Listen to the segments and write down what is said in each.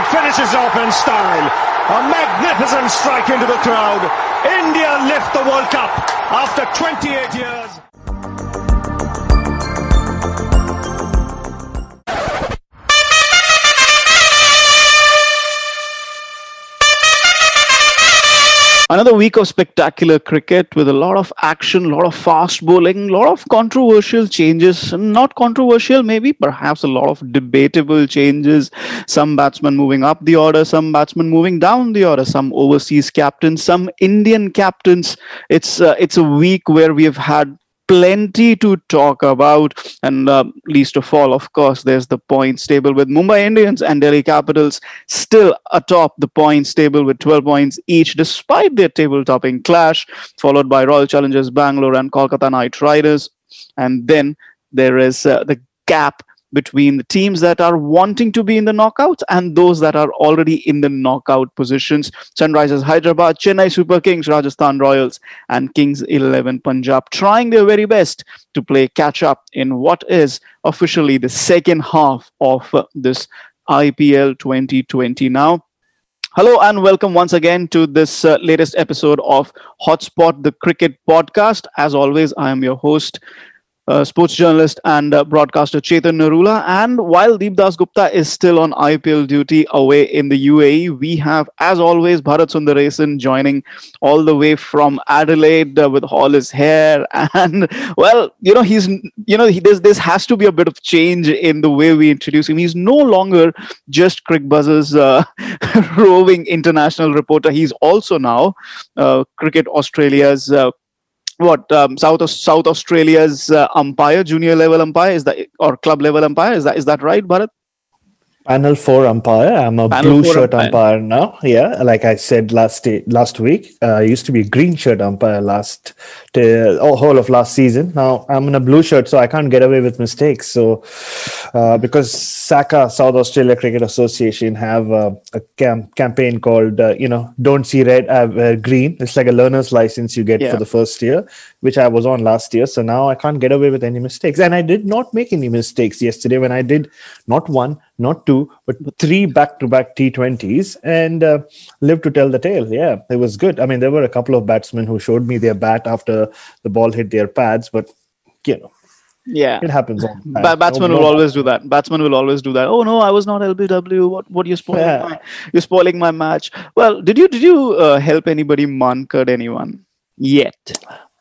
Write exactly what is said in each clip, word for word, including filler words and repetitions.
finishes off in style. A magnificent strike into the crowd. India lift the World Cup after twenty-eight years. Another week of spectacular cricket with a lot of action, a lot of fast bowling, a lot of controversial changes. Not controversial, maybe, perhaps a lot of debatable changes. Some batsmen moving up the order, some batsmen moving down the order, some overseas captains, some Indian captains. It's uh, it's a week where we have had plenty to talk about, and uh, least of all, of course, there's the points table with Mumbai Indians and Delhi Capitals still atop the points table with twelve points each, despite their table-topping clash, followed by Royal Challengers Bangalore and Kolkata Knight Riders. And then there is uh, the gap between the teams that are wanting to be in the knockouts and those that are already in the knockout positions. Sunrisers Hyderabad, Chennai Super Kings, Rajasthan Royals, and Kings eleven Punjab trying their very best to play catch up in what is officially the second half of uh, this I P L twenty twenty now. Hello and welcome once again to this uh, latest episode of Hotspot, the cricket podcast. As always, I am your host, Uh, sports journalist and uh, broadcaster Chetan Narula. And while Deep Das Gupta is still on I P L duty away in the U A E, we have, as always, Bharat Sundaresan joining all the way from Adelaide uh, with all his hair. And, well, you know, he's, you know, he, this, this has to be a bit of change in the way we introduce him. He's no longer just Crick Buzz's uh, roving international reporter. He's also now uh, Cricket Australia's uh, what um, South South Australia's uh, umpire, junior level umpire, is that, or club level umpire? Is that is that right, Bharat? Panel four umpire. I'm a Panel blue shirt umpire. umpire now. Yeah, like I said last day, last week, uh, I used to be a green shirt umpire last uh, oh, whole of last season. Now I'm in a blue shirt, so I can't get away with mistakes. So uh, because S A C A, South Australia Cricket Association, have uh, a cam- campaign called uh, you know Don't See Red, uh, uh, Green. It's like a learner's license you get Yeah. for the first year, which I was on last year. So now I can't get away with any mistakes, and I did not make any mistakes yesterday when I did not one, not two, but three back-to-back T twenties, and uh, lived to tell the tale. Yeah, it was good. I mean, there were a couple of batsmen who showed me their bat after the ball hit their pads, but, you know, Yeah. it happens all the time. Ba- batsman No- will no- always do that. Batsman will always do that. Oh no, I was not L B W. What? What you're spoiling? Yeah. My, you're spoiling my match. Well, did you did you uh, help anybody mankad anyone yet?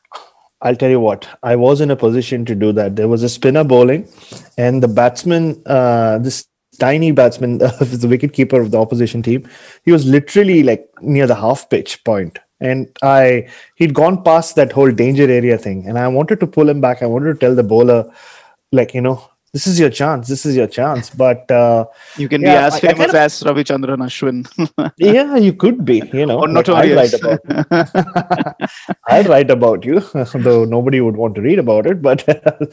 I'll tell you what, I was in a position to do that. There was a spinner bowling, and the batsman, uh, this tiny batsman, uh, the wicketkeeper of the opposition team, he was literally like near the half pitch point. And I, he'd gone past that whole danger area thing, and I wanted to pull him back. I wanted to tell the bowler, like, you know, this is your chance. This is your chance. But uh, You can yeah, be as I- I famous kinda- as Ravichandran Ashwin. yeah, you could be, you know, Or like, I'd notorious. write about I'd write about you, though nobody would want to read about it. But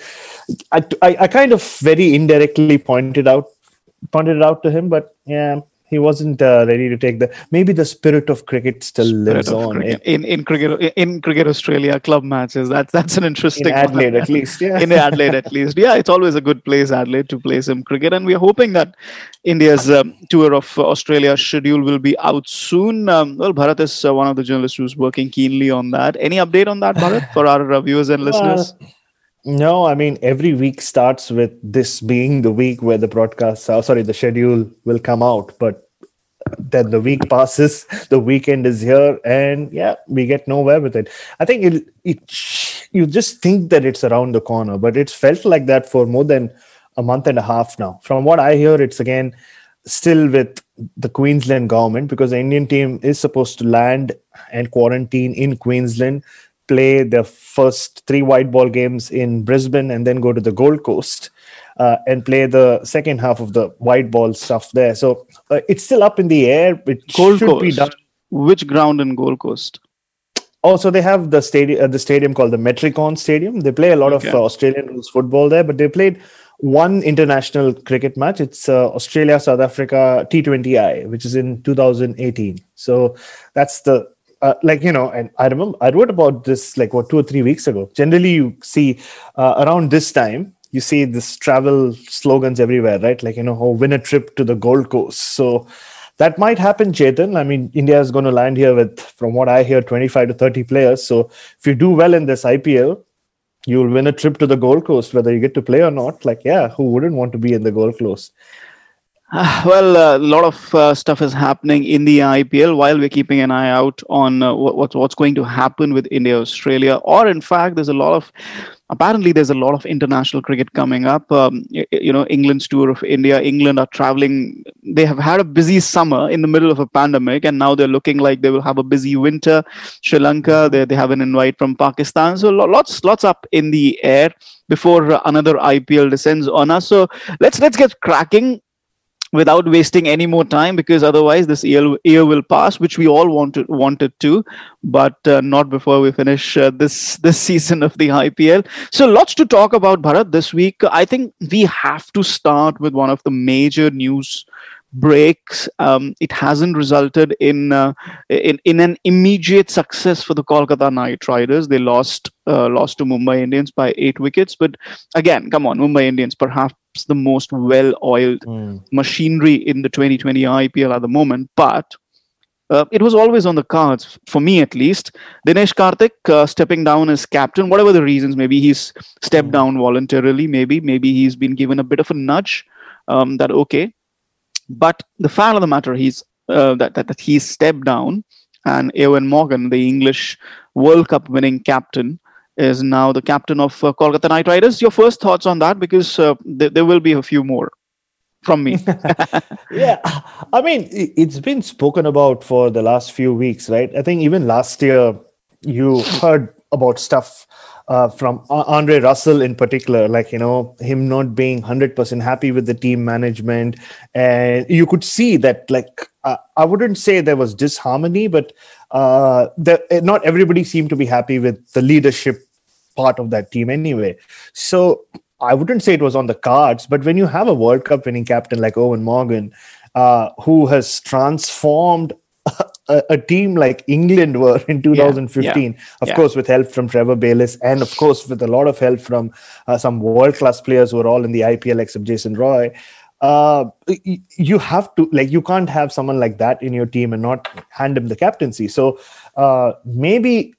I, I, I kind of very indirectly pointed out, pointed it out to him. But yeah, he wasn't uh, ready to take the. Maybe the spirit of cricket still lives Spirit of on cricket. in in cricket in cricket Australia club matches. That's that's an in, interesting in Adelaide, one. at least. Yeah, In Adelaide, at least. Yeah, it's always a good place, Adelaide, to play some cricket. And we're hoping that India's um, tour of uh, Australia schedule will be out soon. Um, well, Bharat is uh, one of the journalists who's working keenly on that. Any update on that, Bharat, for our uh, viewers and listeners? Uh, no, I mean, every week starts with this being the week where the broadcast, uh, sorry, the schedule will come out. But then the week passes, the weekend is here, and yeah, we get nowhere with it. I think it, it you just think that it's around the corner, but it's felt like that for more than a month and a half now. From what I hear, it's again still with the Queensland government, because the Indian team is supposed to land and quarantine in Queensland, play their first three white ball games in Brisbane, and then go to the Gold Coast uh, and play the second half of the white ball stuff there. So uh, it's still up in the air. It Gold should be Coast. done. Which ground in Gold Coast? Also, they have the stadium, uh, the stadium called the Metricon Stadium. They play a lot Okay. of uh, Australian rules football there, but they played one international cricket match. It's uh, Australia South Africa T twenty I, which is in two thousand eighteen. So that's the uh, like you know, and I remember I wrote about this like what two or three weeks ago. Generally, you see uh, around this time, you see this travel slogans everywhere, right? Like you know, oh, win a trip to the Gold Coast. So that might happen, Chetan. I mean, India is going to land here with, from what I hear, twenty-five to thirty players. So if you do well in this I P L, you'll win a trip to the Gold Coast, whether you get to play or not. Like, yeah, who wouldn't want to be in the Gold Coast? Uh, well, a uh, lot of uh, stuff is happening in the I P L while we're keeping an eye out on uh, what, what's going to happen with India, Australia, or in fact, there's a lot of, apparently there's a lot of international cricket coming up. Um, you, you know, England's tour of India, England are traveling. They have had a busy summer in the middle of a pandemic, and now they're looking like they will have a busy winter. Sri Lanka, they, they have an invite from Pakistan. So lots, lots up in the air before another I P L descends on us. So let's let's get cracking without wasting any more time, because otherwise this year, year will pass, which we all wanted wanted to, but uh, not before we finish uh, this this season of the I P L. So lots to talk about, Bharat, this week. I think we have to start with one of the major news breaks. Um, it hasn't resulted in, uh, in in an immediate success for the Kolkata Knight Riders. They lost uh, lost to Mumbai Indians by eight wickets. But again, come on, Mumbai Indians, perhaps the most well-oiled mm. machinery in the twenty twenty I P L at the moment. But uh, it was always on the cards, for me at least. Dinesh Karthik uh, stepping down as captain, whatever the reasons. Maybe he's stepped mm. down voluntarily. Maybe maybe he's been given a bit of a nudge um, that, okay. But the fact of the matter is uh, that, that that he's stepped down, and Eoin Morgan, the English World Cup winning captain, is now the captain of uh, Kolkata Knight Riders. Your first thoughts on that? Because uh, th- there will be a few more from me. Yeah, I mean, it's been spoken about for the last few weeks, right? I think even last year you heard about stuff Uh, from Andre Russell in particular, like, you know, him not being one hundred percent happy with the team management. And you could see that, like, uh, I wouldn't say there was disharmony, but uh, the, not everybody seemed to be happy with the leadership part of that team anyway. So I wouldn't say it was on the cards, but when you have a World Cup winning captain like Eoin Morgan, uh, who has transformed A, a team like England were in two thousand fifteen, yeah, yeah, of yeah. course, with help from Trevor Bayliss, and of course, with a lot of help from uh, some world-class players who are all in the I P L, except Jason Roy. Uh, you have to, like, you can't have someone like that in your team and not hand him the captaincy. So uh, maybe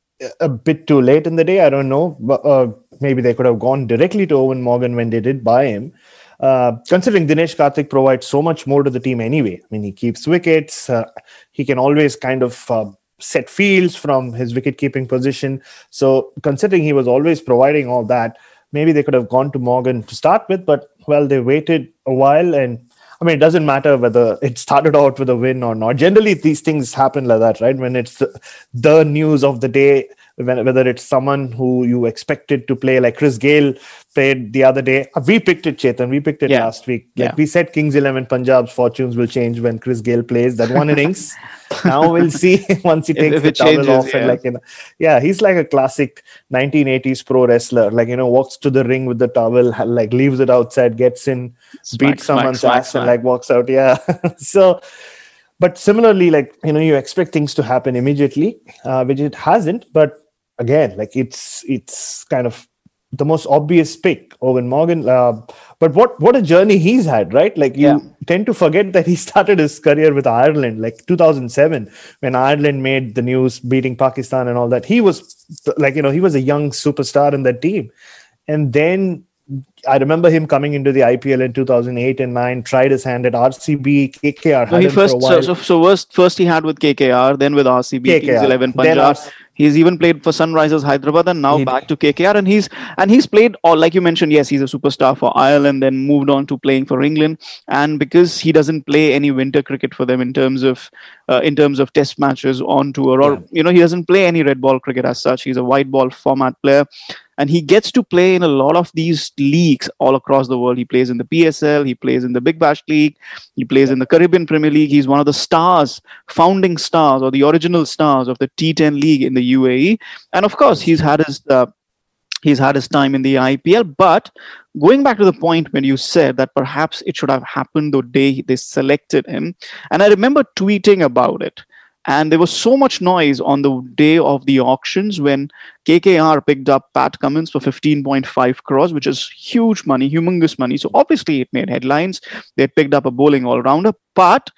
a bit too late in the day, I don't know. But, uh, maybe they could have gone directly to Eoin Morgan when they did buy him. Uh, considering Dinesh Karthik provides so much more to the team anyway. I mean, he keeps wickets. Uh, he can always kind of uh, set fields from his wicket-keeping position. So considering he was always providing all that, maybe they could have gone to Morgan to start with. But, well, they waited a while. And, I mean, it doesn't matter whether it started out with a win or not. Generally, these things happen like that, right? When it's the, the news of the day, when, whether it's someone who you expected to play, like Chris Gayle played the other day. We picked it, Chetan. We picked it yeah. last week. Like yeah. we said, Kings eleven Punjab's fortunes will change when Chris Gayle plays that one innings. Now we'll see once he takes if, if the towel changes, off. Yeah. And like, you know, yeah, he's like a classic nineteen eighties pro wrestler. Like, you know, walks to the ring with the towel, like leaves it outside, gets in, smack, beats someone's smack, ass, smack, and like walks out. Yeah. So, but similarly, like, you know, you expect things to happen immediately, uh, which it hasn't. But again, like it's it's kind of the most obvious pick, Eoin Morgan. Uh, but what what a journey he's had, right? Like you yeah. tend to forget that he started his career with Ireland, like two thousand seven, when Ireland made the news, beating Pakistan and all that. He was like, you know, he was a young superstar in that team. And then I remember him coming into the I P L in two thousand eight and nine, tried his hand at R C B, K K R. No, he first, so, so, so first, first he had with K K R, then with R C B, K K R, Kings eleven Punjab. He's even played for Sunrisers Hyderabad and now he back did. to K K R. And he's and he's played, all like you mentioned, yes, he's a superstar for Ireland, then moved on to playing for England. And because he doesn't play any winter cricket for them in terms of uh, in terms of test matches on tour, or, yeah. you know, he doesn't play any red ball cricket as such. He's a white ball format player. And he gets to play in a lot of these leagues all across the world. He plays in the P S L, he plays in the Big Bash League, he plays in the Caribbean Premier League. He's one of the stars, founding stars, or the original stars of the T ten League in the U A E. And of course, he's had his uh, he's had his time in the I P L. But going back to the point when you said that perhaps it should have happened the day they selected him, and I remember tweeting about it. And there was so much noise on the day of the auctions when K K R picked up Pat Cummins for fifteen point five crores, which is huge money, humongous money. So obviously it made headlines. They picked up a bowling all-rounder. But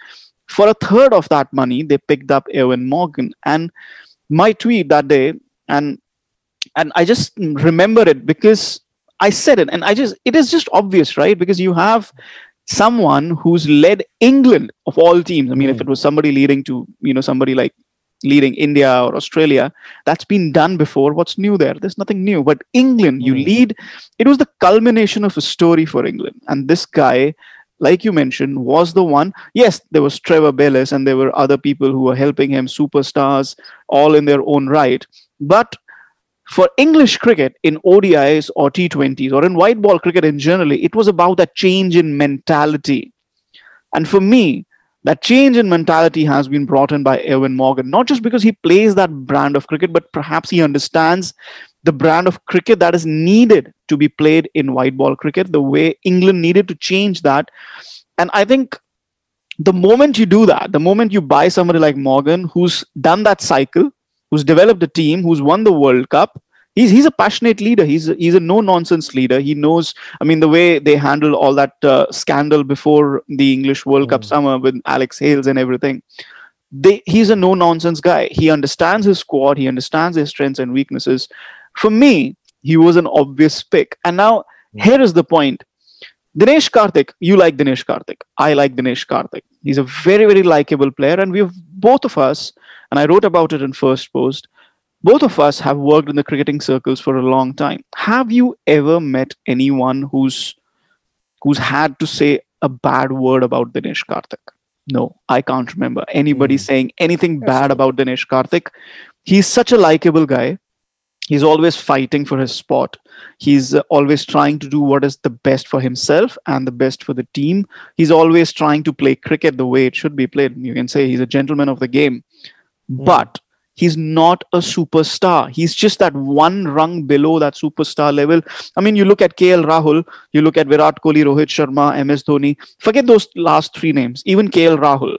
For a third of that money, they picked up Eoin Morgan. And my tweet that day, and and I just remember it because I said it, and I just it is just obvious, right? Because you have someone who's led England of all teams. I mean, mm. if it was somebody leading to, you know, somebody like leading India or Australia, that's been done before. What's new there? There's nothing new. But England, mm. you lead. It was the culmination of a story for England. And this guy, like you mentioned, was the one. Yes, there was Trevor Bellis and there were other people who were helping him, superstars, all in their own right. But for English cricket in O D Is or T twenties or in white ball cricket in general, it was about that change in mentality. And for me, that change in mentality has been brought in by Eoin Morgan, not just because he plays that brand of cricket, but perhaps he understands the brand of cricket that is needed to be played in white ball cricket, the way England needed to change that. And I think the moment you do that, the moment you buy somebody like Morgan, who's done that cycle, who's developed a team, who's won the World Cup, he's he's a passionate leader. He's a, he's a no-nonsense leader. He knows, I mean, the way they handled all that uh, scandal before the English World mm. Cup summer with Alex Hales and everything. They, he's a no-nonsense guy. He understands his squad. He understands his strengths and weaknesses. For me, he was an obvious pick. And now, mm. here is the point. Dinesh Karthik, you like Dinesh Karthik. I like Dinesh Karthik. He's a very, very likable player. And we've, both of us, and I wrote about it in First Post, both of us have worked in the cricketing circles for a long time. Have you ever met anyone who's who's had to say a bad word about Dinesh Karthik? No, I can't remember anybody mm. saying anything bad true. about Dinesh Karthik. He's such a likable guy. He's always fighting for his spot. He's uh, always trying to do what is the best for himself and the best for the team. He's always trying to play cricket the way it should be played. You can say he's a gentleman of the game. Mm. But he's not a superstar. He's just that one rung below that superstar level. I mean, you look at K L Rahul, you look at Virat Kohli, Rohit Sharma, M S Dhoni. Forget those last three names. Even K L Rahul.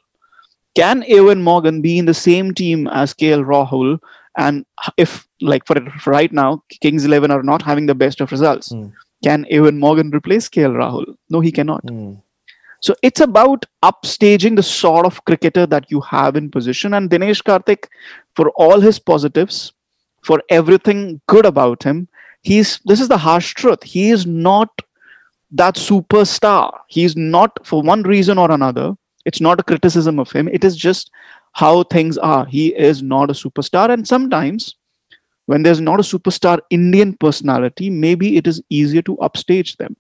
Can Eoin Morgan be in the same team as K L Rahul? And if, like, for right now, Kings eleven are not having the best of results, mm. can Eoin Morgan replace K L Rahul? No, he cannot. Mm. So it's about upstaging the sort of cricketer that you have in position. And Dinesh Karthik, for all his positives, for everything good about him, he's this is the harsh truth. He is not that superstar. He's not, for one reason or another. It's not a criticism of him. It is just how things are. He is not a superstar. And sometimes when there's not a superstar Indian personality, maybe it is easier to upstage them.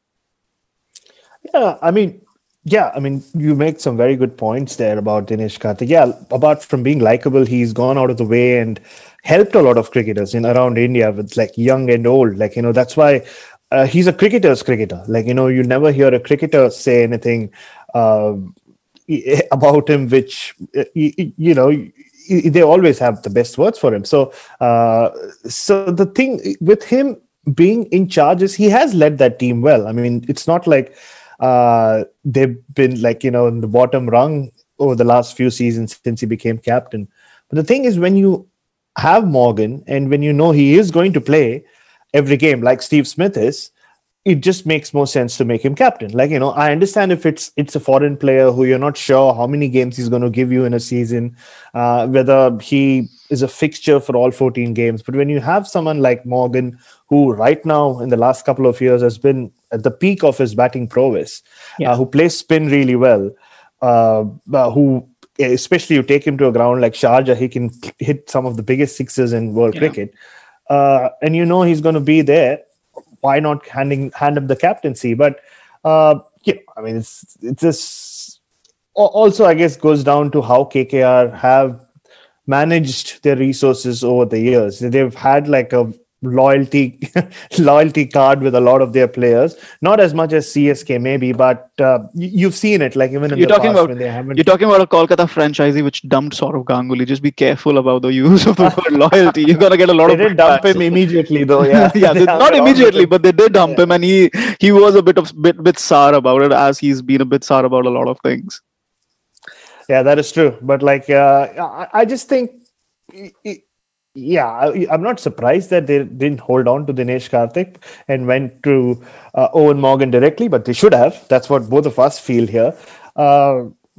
Yeah, I mean, Yeah, I mean, you make some very good points there about Dinesh Karthik. Yeah, apart from being likable, he's gone out of the way and helped a lot of cricketers in around India with like young and old. Like, you know, that's why uh, he's a cricketer's cricketer. Like, you know, you never hear a cricketer say anything uh, about him, which, you, you know, they always have the best words for him. So, uh, so the thing with him being in charge is he has led that team well. I mean, it's not like Uh, they've been like, you know, in the bottom rung over the last few seasons since he became captain. But the thing is, when you have Morgan and when you know he is going to play every game like Steve Smith is, it just makes more sense to make him captain. Like, you know, I understand if it's it's a foreign player who you're not sure how many games he's going to give you in a season, uh, whether he is a fixture for all fourteen games. But when you have someone like Morgan, who right now in the last couple of years has been at the peak of his batting prowess, yeah. uh, who plays spin really well, uh, uh, who, especially you take him to a ground like Sharjah, he can hit some of the biggest sixes in world yeah. cricket. Uh, and you know he's going to be there. Why not handing hand him the captaincy? But, uh, yeah, I mean, it's, it's just also, I guess, goes down to how K K R have managed their resources over the years. They've had like a loyalty loyalty card with a lot of their players, not as much as C S K maybe, but uh, you've seen it like even in you're the talking past about when they haven't. You're talking about a Kolkata franchisee which dumped Saurav Ganguly. Just be careful about the use of the word loyalty. You're gonna get a lot they of. They did dump him immediately though. Yeah, yeah, they, not immediately, but they did dump yeah. him, and he he was a bit of bit bit sour about it, as he's been a bit sour about a lot of things. Yeah, that is true. But like, uh, I, I just think. It, Yeah, I, I'm not surprised that they didn't hold on to Dinesh Karthik and went to uh, Eoin Morgan directly, but they should have. That's what both of us feel here. Uh,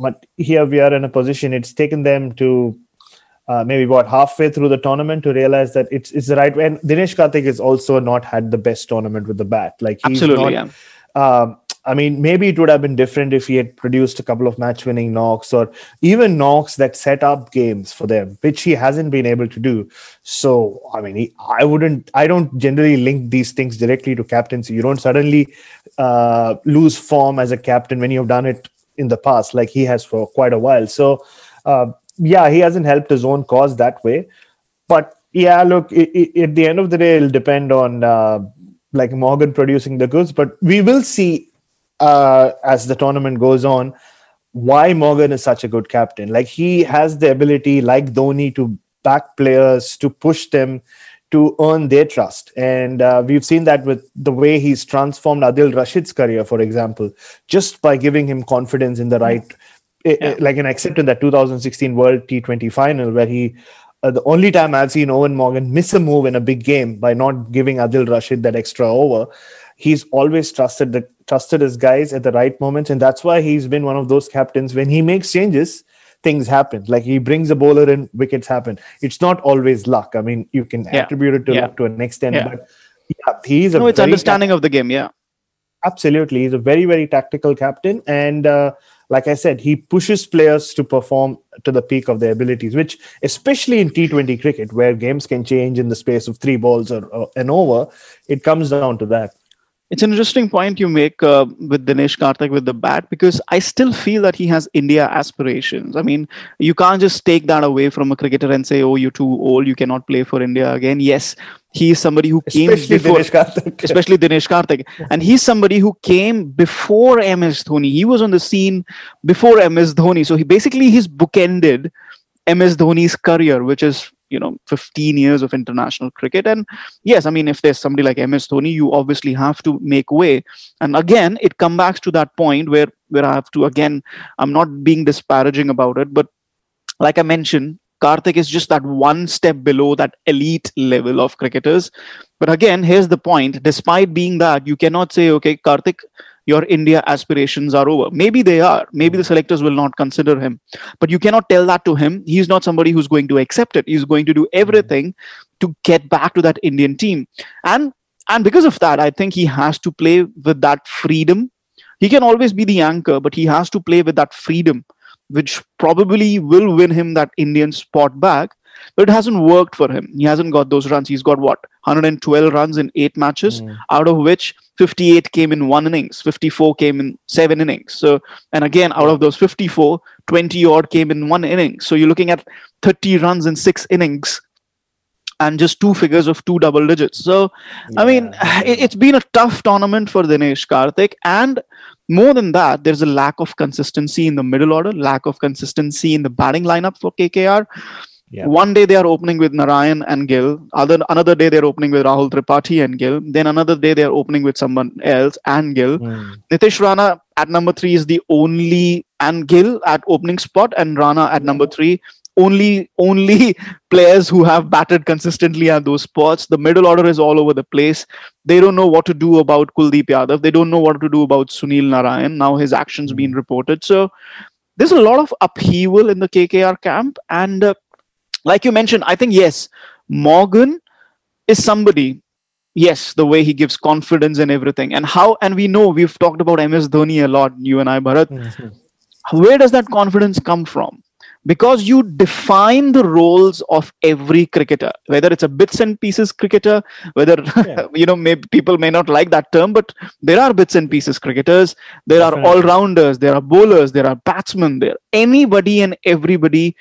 but here we are in a position. It's taken them to uh, maybe what halfway through the tournament to realize that it's it's the right way. And Dinesh Karthik has also not had the best tournament with the bat. Like he's Absolutely, not. yeah. Um, I mean, maybe it would have been different if he had produced a couple of match-winning knocks or even knocks that set up games for them, which he hasn't been able to do. So, I mean, he, I wouldn't, I don't generally link these things directly to captaincy. You don't suddenly uh, lose form as a captain when you've done it in the past, like he has for quite a while. So, uh, yeah, he hasn't helped his own cause that way. But yeah, look, it, it, at the end of the day, it'll depend on uh, like Morgan producing the goods. But we will see uh, as the tournament goes on why Morgan is such a good captain. Like he has the ability, like Dhoni, to back players, to push them, to earn their trust. And uh, we've seen that with the way he's transformed Adil Rashid's career, for example, just by giving him confidence in the right, yeah. like an except in that two thousand sixteen World T twenty final, where he, uh, the only time I've seen Owen Morgan miss a move in a big game by not giving Adil Rashid that extra over. He's always trusted the trusted his guys at the right moments. And that's why he's been one of those captains. When he makes changes, things happen. Like he brings a bowler in, wickets happen. It's not always luck. I mean, you can yeah. attribute it to yeah. luck to an extent, yeah. but yeah, he's a no, it's understanding ta- of the game. Yeah, absolutely. He's a very, very tactical captain. And uh, like I said, he pushes players to perform to the peak of their abilities, which especially in T twenty cricket, where games can change in the space of three balls or, or an over, it comes down to that. It's an interesting point you make uh, with Dinesh Karthik with the bat, because I still feel that he has India aspirations. I mean, you can't just take that away from a cricketer and say, oh, you're too old, you cannot play for India again. Yes, he is somebody who came especially before, Dinesh Karthik. especially Dinesh Karthik. And he's somebody who came before M S Dhoni. He was on the scene before M S Dhoni. So he basically, he's bookended M S Dhoni's career, which is, you know, fifteen years of international cricket. And yes, I mean, if there's somebody like M S Dhoni, you obviously have to make way. And again, it comes back to that point where, where I have to, again, I'm not being disparaging about it, but like I mentioned, Karthik is just that one step below that elite level of cricketers. But again, here's the point. Despite being that, you cannot say, okay, Karthik, your India aspirations are over. Maybe they are. Maybe the selectors will not consider him. But you cannot tell that to him. He's not somebody who's going to accept it. He's going to do everything to get back to that Indian team. And and because of that, I think he has to play with that freedom. He can always be the anchor, but he has to play with that freedom, which probably will win him that Indian spot back. But it hasn't worked for him. He hasn't got those runs. He's got what? one hundred twelve runs in eight matches, mm. out of which fifty-eight came in one innings, fifty-four came in seven innings. So, and again, out of those fifty-four, twenty odd came in one inning. So you're looking at thirty runs in six innings and just two figures of two double digits. So, yeah. I mean, it, it's been a tough tournament for Dinesh Karthik. And more than that, there's a lack of consistency in the middle order, lack of consistency in the batting lineup for K K R. Yeah. One day they are opening with Narayan and Gill. Other another day they're opening with Rahul Tripathi and Gill. Then another day they're opening with someone else and Gill. Mm. Nitish Rana at number three is the only, and Gill at opening spot, and Rana at yeah. number three. Only only players who have batted consistently at those spots. The middle order is all over the place. They don't know what to do about Kuldeep Yadav. They don't know what to do about Sunil Narayan. Now his actions mm. been reported. So there's a lot of upheaval in the K K R camp. And uh, like you mentioned, I think, yes, Morgan is somebody, yes, the way he gives confidence and everything. And how, and we know, we've talked about M S Dhoni a lot, you and I, Bharat. Mm-hmm. Where does that confidence come from? Because you define the roles of every cricketer, whether it's a bits and pieces cricketer, whether, yeah. you know, maybe people may not like that term, but there are bits and pieces cricketers, there Definitely. are all-rounders, there are bowlers, there are batsmen, there, anybody and everybody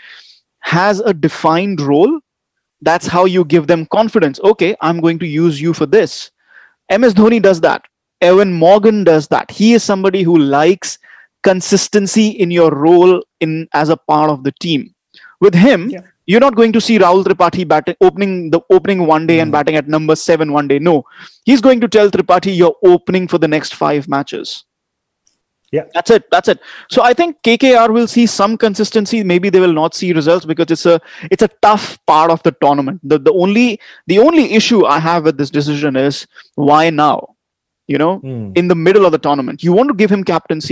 has a defined role. That's how you give them confidence. Okay, I'm going to use you for this. M S Dhoni does that. Evan Morgan does that. He is somebody who likes consistency in your role in as a part of the team. With him, yeah. you're not going to see Rahul Tripathi batting, opening the opening one day mm. and batting at number seven one day. No, he's going to tell Tripathi you're opening for the next five matches. Yeah, that's it. That's it. So I think K K R will see some consistency. Maybe they will not see results because it's a it's a tough part of the tournament. The the only the only issue I have with this decision is why now? You know, mm. in the middle of the tournament, you want to give him captaincy.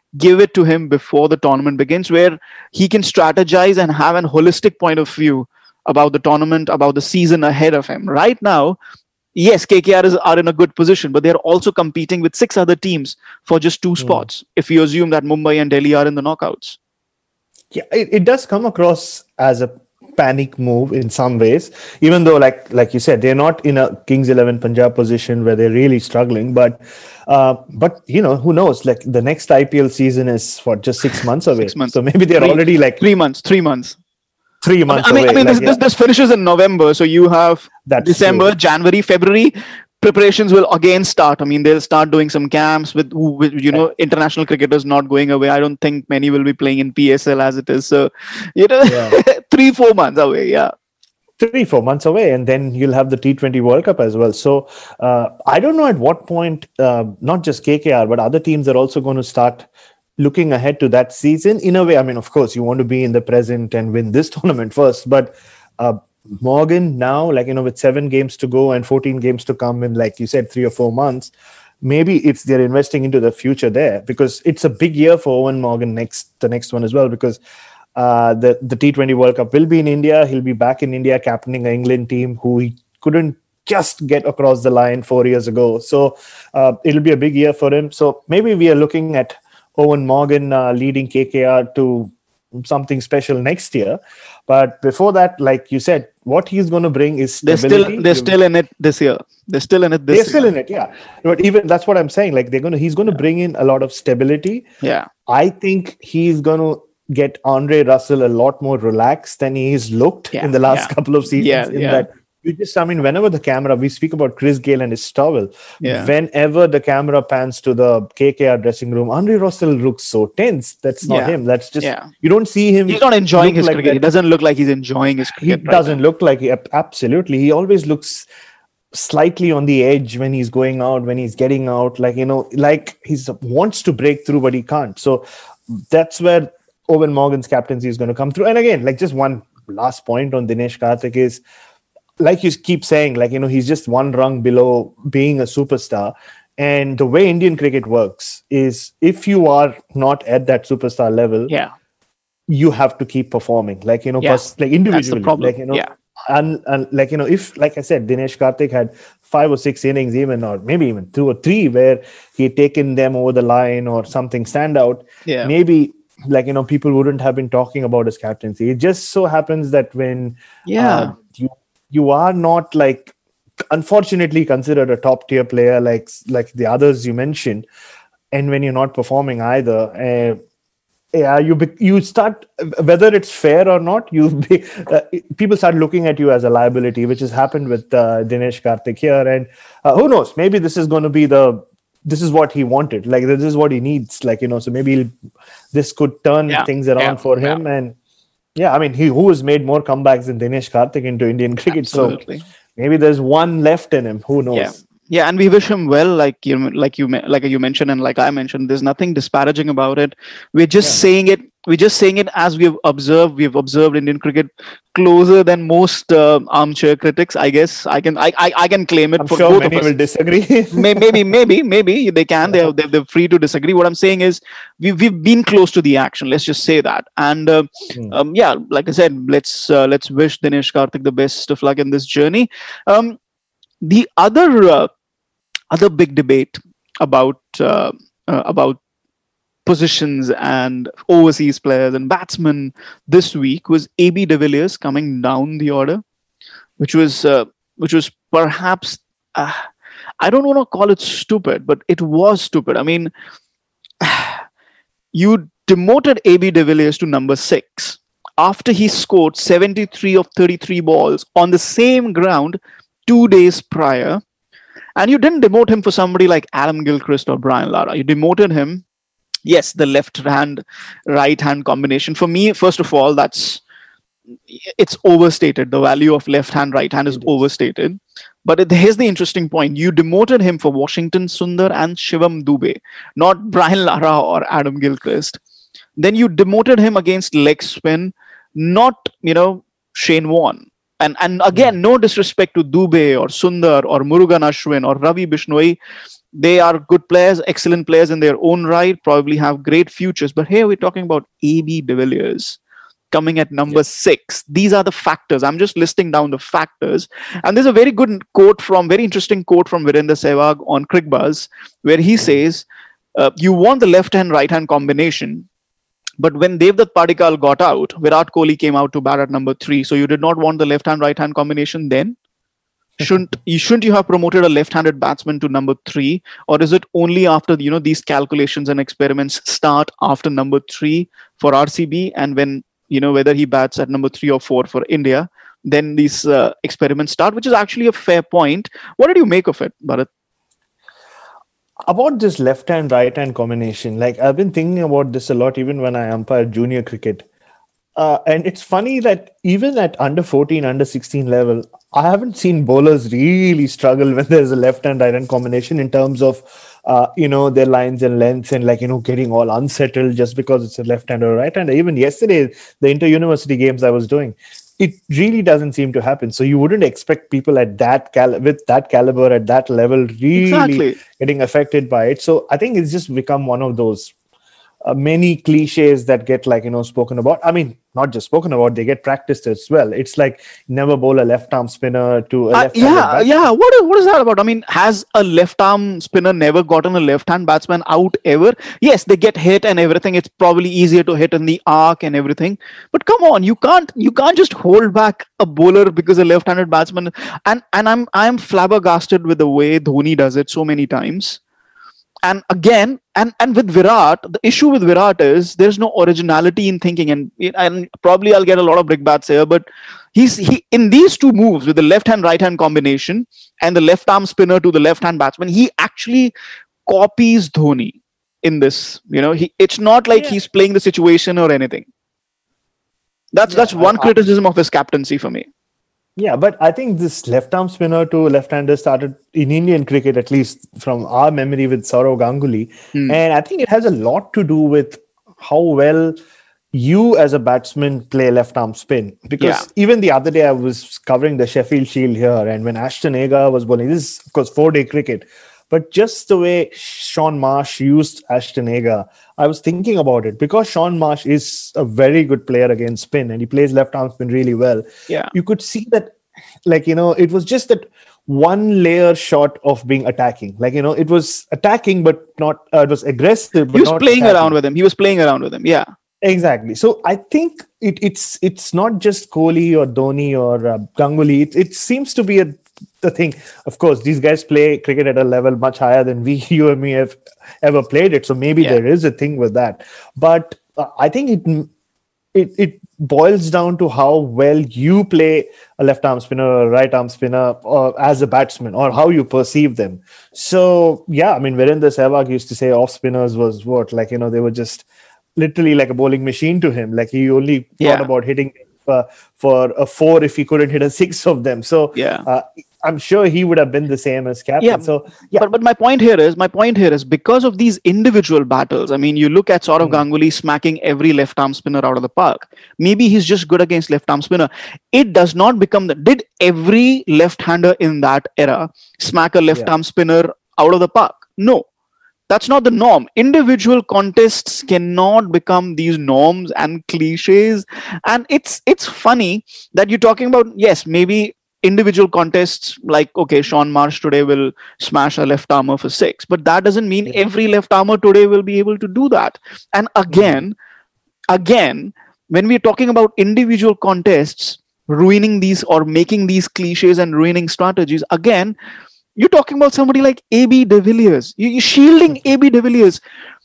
give it to him before the tournament begins, where he can strategize and have an holistic point of view about the tournament, about the season ahead of him. Right now, yes, K K R is, are in a good position, but they're also competing with six other teams for just two spots, mm. if you assume that Mumbai and Delhi are in the knockouts. Yeah, it, it does come across as a panic move in some ways, even though, like like you said, they're not in a Kings eleven Punjab position where they're really struggling. But, uh, but you know, who knows? Like the next I P L season is for just six months away. Six months. So maybe they're three, already like three months, three months. Three months I mean, away. I mean, like, this, yeah. this this finishes in November, so you have That's December, true. January, February. Preparations will again start. I mean, they'll start doing some camps with, with you know, international cricketers not going away. I don't think many will be playing in P S L as it is. So, you know, yeah. three, four months away. Yeah. Three, four months away. And then you'll have the T twenty World Cup as well. So uh, I don't know at what point, uh, not just K K R, but other teams are also going to start looking ahead to that season. In a way, I mean, of course, you want to be in the present and win this tournament first. But uh, Morgan now, like, you know, with seven games to go and fourteen games to come in, like you said, three or four months, maybe it's they're investing into the future there, because it's a big year for Eoin Morgan next, the next one as well, because uh, the, the T twenty World Cup will be in India. He'll be back in India captaining an England team who he couldn't just get across the line four years ago. So uh, it'll be a big year for him. So maybe we are looking at Eoin Morgan uh, leading K K R to something special next year. But before that, like you said, what he's going to bring is stability. They're still, they're still in it this year. They're still in it this they're year. They're still in it, yeah. But even that's what I'm saying. Like they're going to, he's going to yeah. bring in a lot of stability. Yeah. I think he's going to get Andre Russell a lot more relaxed than he's looked yeah. in the last yeah. couple of seasons. Yeah. In yeah. that, you just, I mean, whenever the camera, we speak about Chris Gayle and his towel. Yeah. Whenever the camera pans to the K K R dressing room, Andre Russell looks so tense. That's not yeah. him. That's just, yeah. you don't see him. He's not enjoying his like cricket. That. He doesn't look like he's enjoying his cricket. He right doesn't now. look like, he, absolutely. He always looks slightly on the edge when he's going out, when he's getting out, like, you know, like he wants to break through, but he can't. So that's where Eoin Morgan's captaincy is going to come through. And again, like just one last point on Dinesh Karthik is, like you keep saying, like, you know, he's just one rung below being a superstar. And the way Indian cricket works is if you are not at that superstar level, yeah, you have to keep performing, like, you know, yeah. pers- like individually. That's the problem. Like, you know, yeah. and, and like, you know, if, like I said, Dinesh Karthik had five or six innings even, or maybe even two or three where he had taken them over the line or something stand out, yeah. maybe, like, you know, people wouldn't have been talking about his captaincy. It just so happens that when yeah. uh, you you are not, like, unfortunately considered a top tier player like like the others you mentioned, and when you're not performing either, uh, yeah, you be, you start, whether it's fair or not, you be, uh, people start looking at you as a liability, which has happened with uh, Dinesh Karthik here. And uh, who knows, maybe this is going to be the this is what he wanted, like this is what he needs, like, you know, so maybe this could turn yeah. things around yeah. for him. Yeah. And yeah, I mean, he who has made more comebacks than Dinesh Karthik into Indian cricket. Absolutely. So maybe there's one left in him. Who knows? Yeah. Yeah, and we wish him well, like you, like you, like you mentioned, and like I mentioned. There's nothing disparaging about it. We're just yeah. saying it. We're just saying it as we've observed. We've observed Indian cricket closer than most uh, armchair critics. I guess I can, I, I, I can claim it. I'm for sure both many of us. will disagree. maybe, maybe, maybe they can. They're, they're they're free to disagree. What I'm saying is, we've we've been close to the action. Let's just say that. And uh, hmm. um, yeah, like I said, let's uh, let's wish Dinesh Karthik the best of luck in this journey. Um, the other. Uh, Other big debate about uh, uh, about positions and overseas players and batsmen this week was A B de Villiers coming down the order, which was uh, which was perhaps uh, I don't want to call it stupid, but it was stupid. I mean, you demoted A B de Villiers to number six after he scored seventy-three of thirty-three balls on the same ground two days prior. And you didn't demote him for somebody like Adam Gilchrist or Brian Lara. You demoted him, yes, the left hand, right hand combination. For me, first of all, that's it's overstated. The value of left hand, right hand is, is overstated. But it, here's the interesting point. You demoted him for Washington Sundar and Shivam Dube, not Brian Lara or Adam Gilchrist. Then you demoted him against leg spin, not, you know, Shane Warne. And and again, no disrespect to Dube or Sundar or Murugan Ashwin or Ravi Bishnoi. They are good players, excellent players in their own right, probably have great futures. But here we're talking about A B de Villiers coming at number yeah. six. These are the factors. I'm just listing down the factors. And there's a very good quote from, very interesting quote from Virender Sehwag on CricBuzz, where he says, uh, you want the left-hand, right-hand combination. But when Devdutt Padikkal got out, Virat Kohli came out to bat at number three. So you did not want the left-hand, right-hand combination then? Shouldn't you shouldn't you have promoted a left-handed batsman to number three, or is it only after you know these calculations and experiments start after number three for R C B, and when you know whether he bats at number three or four for India, then these uh, experiments start, which is actually a fair point. What did you make of it, Bharat? About this left-hand, right-hand combination, like I've been thinking about this a lot, even when I umpire junior cricket. Uh, and it's funny that even at under fourteen, under sixteen level, I haven't seen bowlers really struggle when there's a left and right hand combination in terms of, uh, you know, their lines and lengths and like, you know, getting all unsettled just because it's a left hand or right hand. Even yesterday, the inter-university games I was doing, it really doesn't seem to happen. So you wouldn't expect people at that cal- with that caliber at that level really exactly. getting affected by it. So I think it's just become one of those Uh, many cliches that get like, you know, spoken about. I mean, not just spoken about, they get practiced as well. It's like never bowl a left arm spinner to a left uh, Yeah, yeah. What is, what is that about? I mean, has a left arm spinner never gotten a left hand batsman out ever? Yes, they get hit and everything. It's probably easier to hit in the arc and everything. But come on, you can't you can't just hold back a bowler because a left-handed batsman. And and I'm I'm flabbergasted with the way Dhoni does it so many times. And again, and, and with Virat, the issue with Virat is there's no originality in thinking, and and probably I'll get a lot of brickbats here, but he's he in these two moves with the left hand right hand combination and the left arm spinner to the left hand batsman, he actually copies Dhoni in this. You know, he it's not like yeah. he's playing the situation or anything. That's yeah, that's one I, criticism I, of his captaincy for me. Yeah, but I think this left-arm spinner to left-hander started in Indian cricket, at least from our memory, with Sourav Ganguly. Hmm. And I think it has a lot to do with how well you as a batsman play left-arm spin. Because yeah. even the other day, I was covering the Sheffield Shield here, and when Ashton Agar was bowling, this is, of course, four-day cricket, but just the way Shaun Marsh used Ashton Agar, I was thinking about it. Because Shaun Marsh is a very good player against spin and he plays left-arm spin really well. Yeah. You could see that, like, you know, it was just that one layer short of being attacking. Like, you know, it was attacking, but not, uh, it was aggressive. But he was not playing attacking. around with him. He was playing around with him. Yeah. Exactly. So I think it, it's it's not just Kohli or Dhoni or uh, Ganguly. It, it seems to be a the thing. Of course, these guys play cricket at a level much higher than we, you and me, have ever played it. So maybe yeah. there is a thing with that. But uh, I think it, it it boils down to how well you play a left arm spinner or a right arm spinner or as a batsman, or how you perceive them. So yeah, I mean, Virender Sehwag used to say off spinners was what, like, you know, they were just literally like a bowling machine to him. Like, he only yeah. thought about hitting uh, for a four if he couldn't hit a six of them. So yeah. uh, I'm sure he would have been the same as captain. Yeah, so yeah. But but my point here is my point here is because of these individual battles. I mean, you look at Sourav mm. Ganguly smacking every left arm spinner out of the park. Maybe he's just good against left arm spinner. It does not become the. Did every left hander in that era smack a left yeah. arm spinner out of the park? No. That's not the norm. Individual contests cannot become these norms and cliches. And it's it's funny that you're talking about, yes, maybe individual contests like, okay, Shaun Marsh today will smash a left armer for six. But that doesn't mean yeah. every left armer today will be able to do that. And again, mm-hmm. again, when we're talking about individual contests ruining these or making these cliches and ruining strategies, again, you're talking about somebody like A B de Villiers. You're shielding A B de Villiers.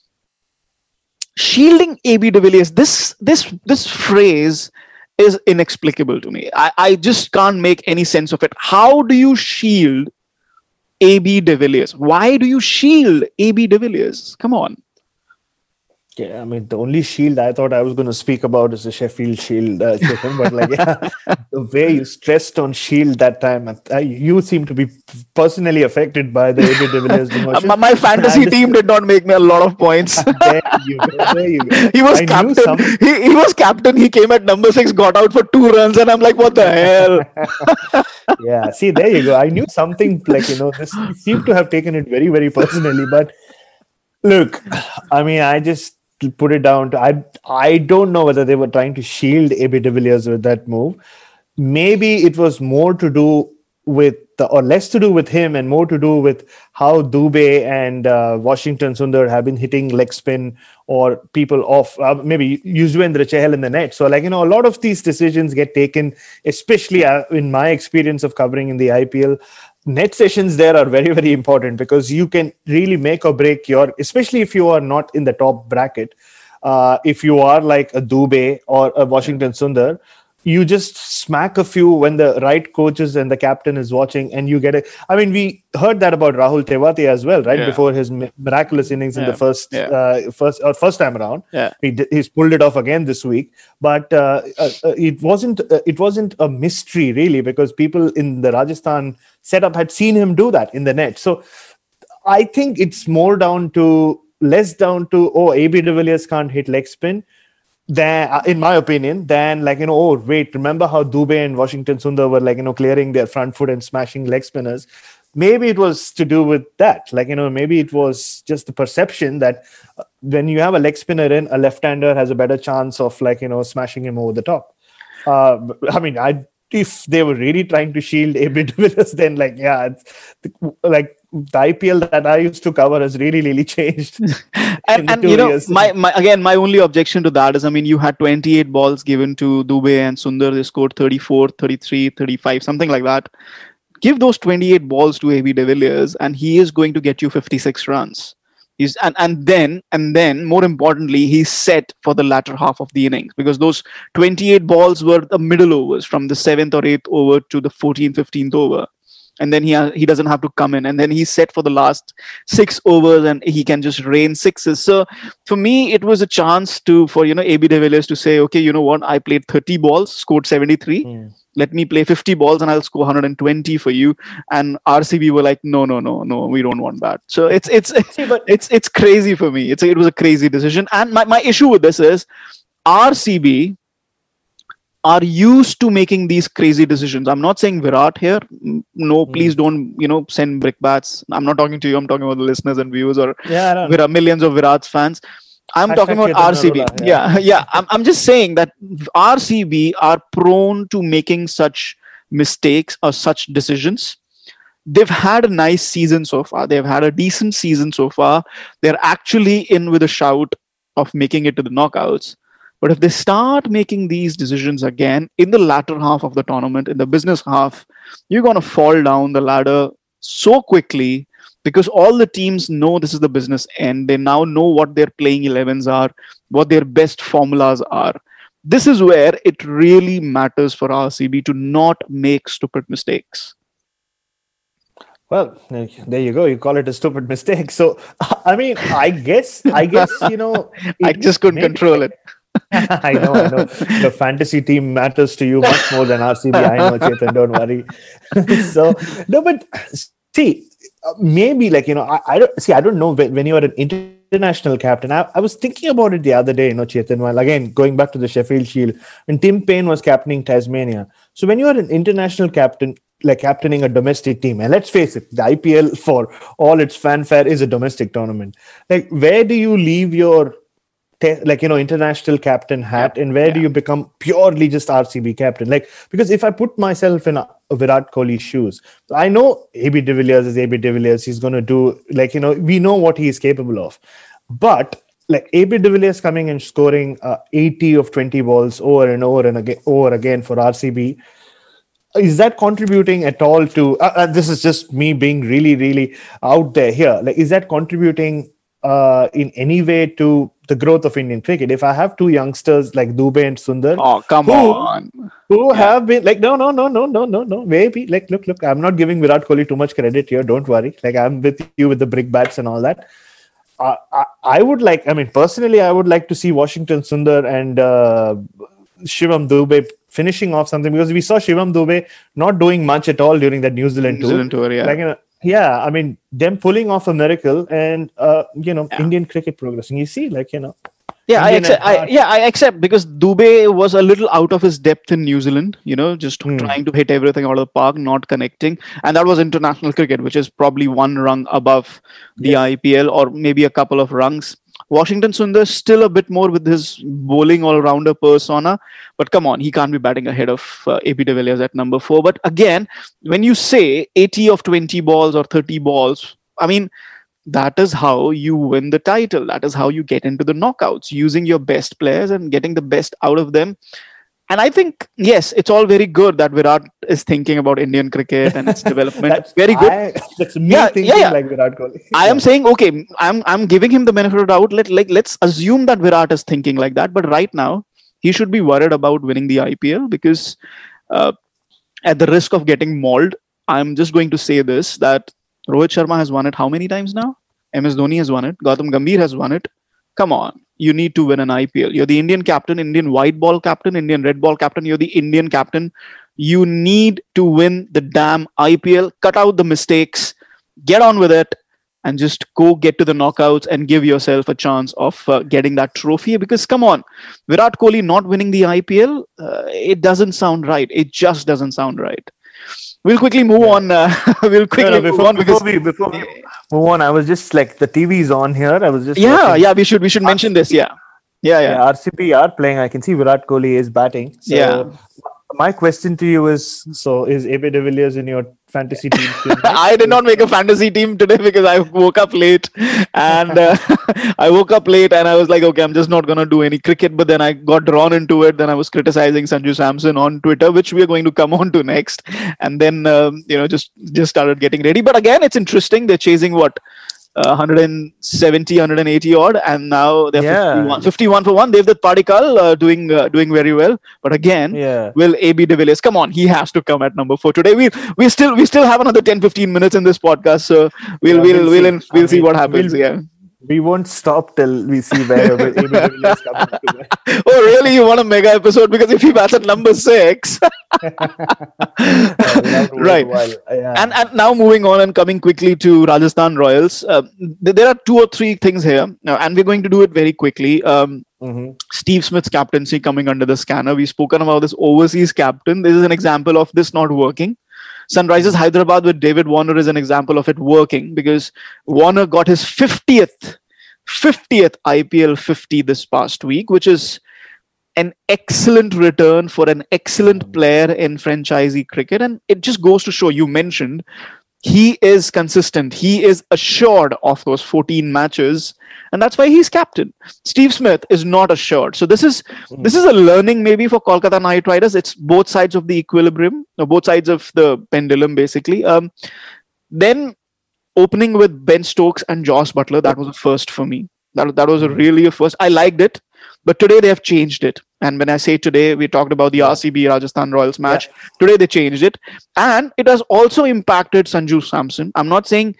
Shielding A B de Villiers. This this this phrase is inexplicable to me. I, I just can't make any sense of it. How do you shield A B de Villiers? Why do you shield A B de Villiers? Come on. Yeah, I mean, the only shield I thought I was going to speak about is the Sheffield Shield, uh, Chetan, but like, yeah, the way you stressed on Shield that time, uh, you seem to be personally affected by the A B de Villiers Uh, demotion. my, my fantasy team did not make me a lot of points. There you go. There you go. He was I knew captain. some- He, he was captain. He came at number six, got out for two runs, and I'm like, what the hell? Yeah, see, there you go. I knew something like, you know, this you seemed to have taken it very, very personally. But look, I mean, I just put it down to I I don't know whether they were trying to shield A B de Villiers with that move. Maybe it was more to do with the, or less to do with him and more to do with how Dubey and uh, Washington Sundar have been hitting leg spin or people off, uh, maybe Yuzvendra Chahal in the net. So, like, you know, a lot of these decisions get taken, especially uh, in my experience of covering in the I P L. Net sessions there are very, very important because you can really make or break your, especially if you are not in the top bracket. Uh, if you are like a Dubey or a Washington Sundar, you just smack a few when the right coaches and the captain is watching, and you get a. I mean, we heard that about Rahul Tewati as well, right? Yeah. Before his mi- miraculous innings in Yeah. the first, Yeah. uh, first or first time around, Yeah. he d- he's pulled it off again this week. But uh, uh, uh, it wasn't uh, it wasn't a mystery really because people in the Rajasthan setup had seen him do that in the net. So I think it's more down to less down to oh A B de Villiers can't hit leg spin. Than, uh, in my opinion, than like, you know, oh, wait, remember how Dubey and Washington Sundar were like, you know, clearing their front foot and smashing leg spinners? Maybe it was to do with that. Like, you know, maybe it was just the perception that uh, when you have a leg spinner in, a left-hander has a better chance of like, you know, smashing him over the top. Uh, I mean, I if they were really trying to shield A B de Villiers, then like, yeah, it's, like the I P L that I used to cover has really, really changed. and, and you know, my, my again, my only objection to that is, I mean, you had twenty-eight balls given to Dubey and Sundar. They scored thirty-four, thirty-three, thirty-five, something like that. Give those twenty-eight balls to A B de Villiers, and he is going to get you fifty-six runs. He's and, and then and then more importantly, he's set for the latter half of the innings because those twenty-eight balls were the middle overs from the seventh or eighth over to the fourteenth, fifteenth over. And then he ha- he doesn't have to come in, and then he's set for the last six overs, and he can just rain sixes. So for me, it was a chance to for you know A B de Villiers to say, okay, you know what, I played thirty balls, scored seventy-three. Mm. Let me play fifty balls, and I'll score one hundred twenty for you. And R C B were like, no, no, no, no, we don't want that. So it's it's See, but it's it's crazy for me. It's it was a crazy decision, and my my issue with this is R C B are used to making these crazy decisions. I'm not saying Virat here. No, please don't, you know, send brickbats. I'm not talking to you. I'm talking about the listeners and viewers or yeah, Virat, millions of Virat's fans. I'm Hashtag talking about R C B. Narula, yeah, yeah. yeah. I'm, I'm just saying that R C B are prone to making such mistakes or such decisions. They've had a nice season so far. They've had a decent season so far. They're actually in with a shout of making it to the knockouts. But if they start making these decisions again in the latter half of the tournament, in the business half, you're going to fall down the ladder so quickly because all the teams know this is the business end. They now know what their playing elevens are, what their best formulas are. This is where it really matters for R C B to not make stupid mistakes. Well, there you go. You call it a stupid mistake. So, I mean, I guess, I guess, you know, I just couldn't control it. I know, I know. The fantasy team matters to you much more than R C B. I know, Chetan, don't worry. So, no, but see, maybe like, you know, I, I don't see, I don't know when, when you are an international captain. I, I was thinking about it the other day, you know, Chetan, while again, going back to the Sheffield Shield, when Tim Payne was captaining Tasmania. So, when you are an international captain, like captaining a domestic team, and let's face it, the I P L, for all its fanfare, is a domestic tournament. Like, where do you leave your like, you know, international captain hat, and where yeah. do you become purely just R C B captain? Like, because if I put myself in a, a Virat Kohli's shoes, I know A B de Villiers is A B de Villiers. He's going to do, like, you know, we know what he is capable of. But like A B de Villiers coming and scoring uh, eighty of twenty balls over and over and again, over again for R C B, is that contributing at all to, uh, uh, this is just me being really, really out there here. Like, is that contributing uh, in any way to the growth of Indian cricket? If I have two youngsters like Dubey and Sundar, oh come who, on, who yeah. have been like, no, no, no, no, no, no, no, maybe like, look, look, I'm not giving Virat Kohli too much credit here. Don't worry. Like, I'm with you with the brick bats and all that. I, I, I would like, I mean, personally, I would like to see Washington Sundar and uh, Shivam Dube finishing off something, because we saw Shivam Dube not doing much at all during that New Zealand New Zealand tour. tour, yeah. Like, you know, yeah, I mean, them pulling off a miracle and, uh, you know, Yeah. Indian cricket progressing. You see, like, you know. Yeah, I Indian accept. at I, heart. yeah, I accept because Dube was a little out of his depth in New Zealand. You know, just Hmm. trying to hit everything out of the park, not connecting, and that was international cricket, which is probably one rung above the Yes. I P L, or maybe a couple of rungs. Washington Sundar still a bit more with his bowling all-rounder persona, but come on, he can't be batting ahead of uh, A B de Villiers at number four. But again, when you say eighty of twenty balls or thirty balls, I mean, that is how you win the title. That is how you get into the knockouts, using your best players and getting the best out of them. And I think, yes, it's all very good that Virat is thinking about Indian cricket and its development. That's Very good. I, that's me Yeah, thinking yeah, yeah. like Virat Kohli. I am saying, okay, I'm I'm giving him the benefit of the doubt. Let like let's assume that Virat is thinking like that. But right now, he should be worried about winning the I P L because, uh, at the risk of getting mauled, I'm just going to say this: that Rohit Sharma has won it how many times now? M S Dhoni has won it. Gautam Gambhir has won it. Come on, you need to win an I P L. You're the Indian captain, Indian white ball captain, Indian red ball captain. You're the Indian captain. You need to win the damn I P L. Cut out the mistakes. Get on with it. And just go get to the knockouts and give yourself a chance of uh, getting that trophy. Because come on, Virat Kohli not winning the I P L, uh, it doesn't sound right. It just doesn't sound right. We'll quickly move on. Uh, we'll quickly No, no, move before, on because before we before we move on, I was just like the T V's on here. I was just yeah, watching. yeah, we should we should mention this. Yeah, yeah, yeah. Yeah, R C B are playing. I can see Virat Kohli is batting. So Yeah. my question to you is: so is A B de Villiers in your fantasy team? tonight? I did not make a fantasy team today because I woke up late, and uh, I woke up late and I was like, okay, I'm just not gonna do any cricket. But then I got drawn into it. Then I was criticizing Sanju Samson on Twitter, which we are going to come on to next. And then um, you know just just started getting ready. But again, it's interesting. They're chasing what. Uh, one seventy, one eighty odd, and now they're Yeah. fifty-one, fifty-one for one. Devdutt Padikkal uh, doing uh, doing very well, but again, Yeah. will A B de Villiers come on? He has to come at number four today. We we still we still have another ten fifteen minutes in this podcast, so we'll Yeah, we'll we'll we'll see. in, we'll I see mean, what happens. we'll- Yeah. We won't stop till we see where A B de Villiers comes into the- Oh, really? You want a mega episode? Because if he bats at number six, Uh, we'll have to wait a right? while. Yeah. And and now moving on and coming quickly to Rajasthan Royals. Uh, th- there are two or three things here, uh, and we're going to do it very quickly. Um, Mhm. Steve Smith's captaincy coming under the scanner. We've spoken about this overseas captain. This is an example of this not working. Sunrisers Hyderabad with David Warner is an example of it working because Warner got his fiftieth, fiftieth I P L fifty this past week, which is an excellent return for an excellent player in franchisee cricket. And it just goes to show, you mentioned, he is consistent. He is assured of those fourteen matches. And that's why he's captain. Steve Smith is not assured. So this is this is a learning maybe for Kolkata Knight Riders. It's both sides of the equilibrium, or both sides of the pendulum, basically. Um, then opening with Ben Stokes and Josh Butler, that was a first for me. That, that was a really a first. I liked it. But today they have changed it. And when I say today, we talked about the R C B Rajasthan Royals match. Today they changed it. And it has also impacted Sanju Samson. I'm not saying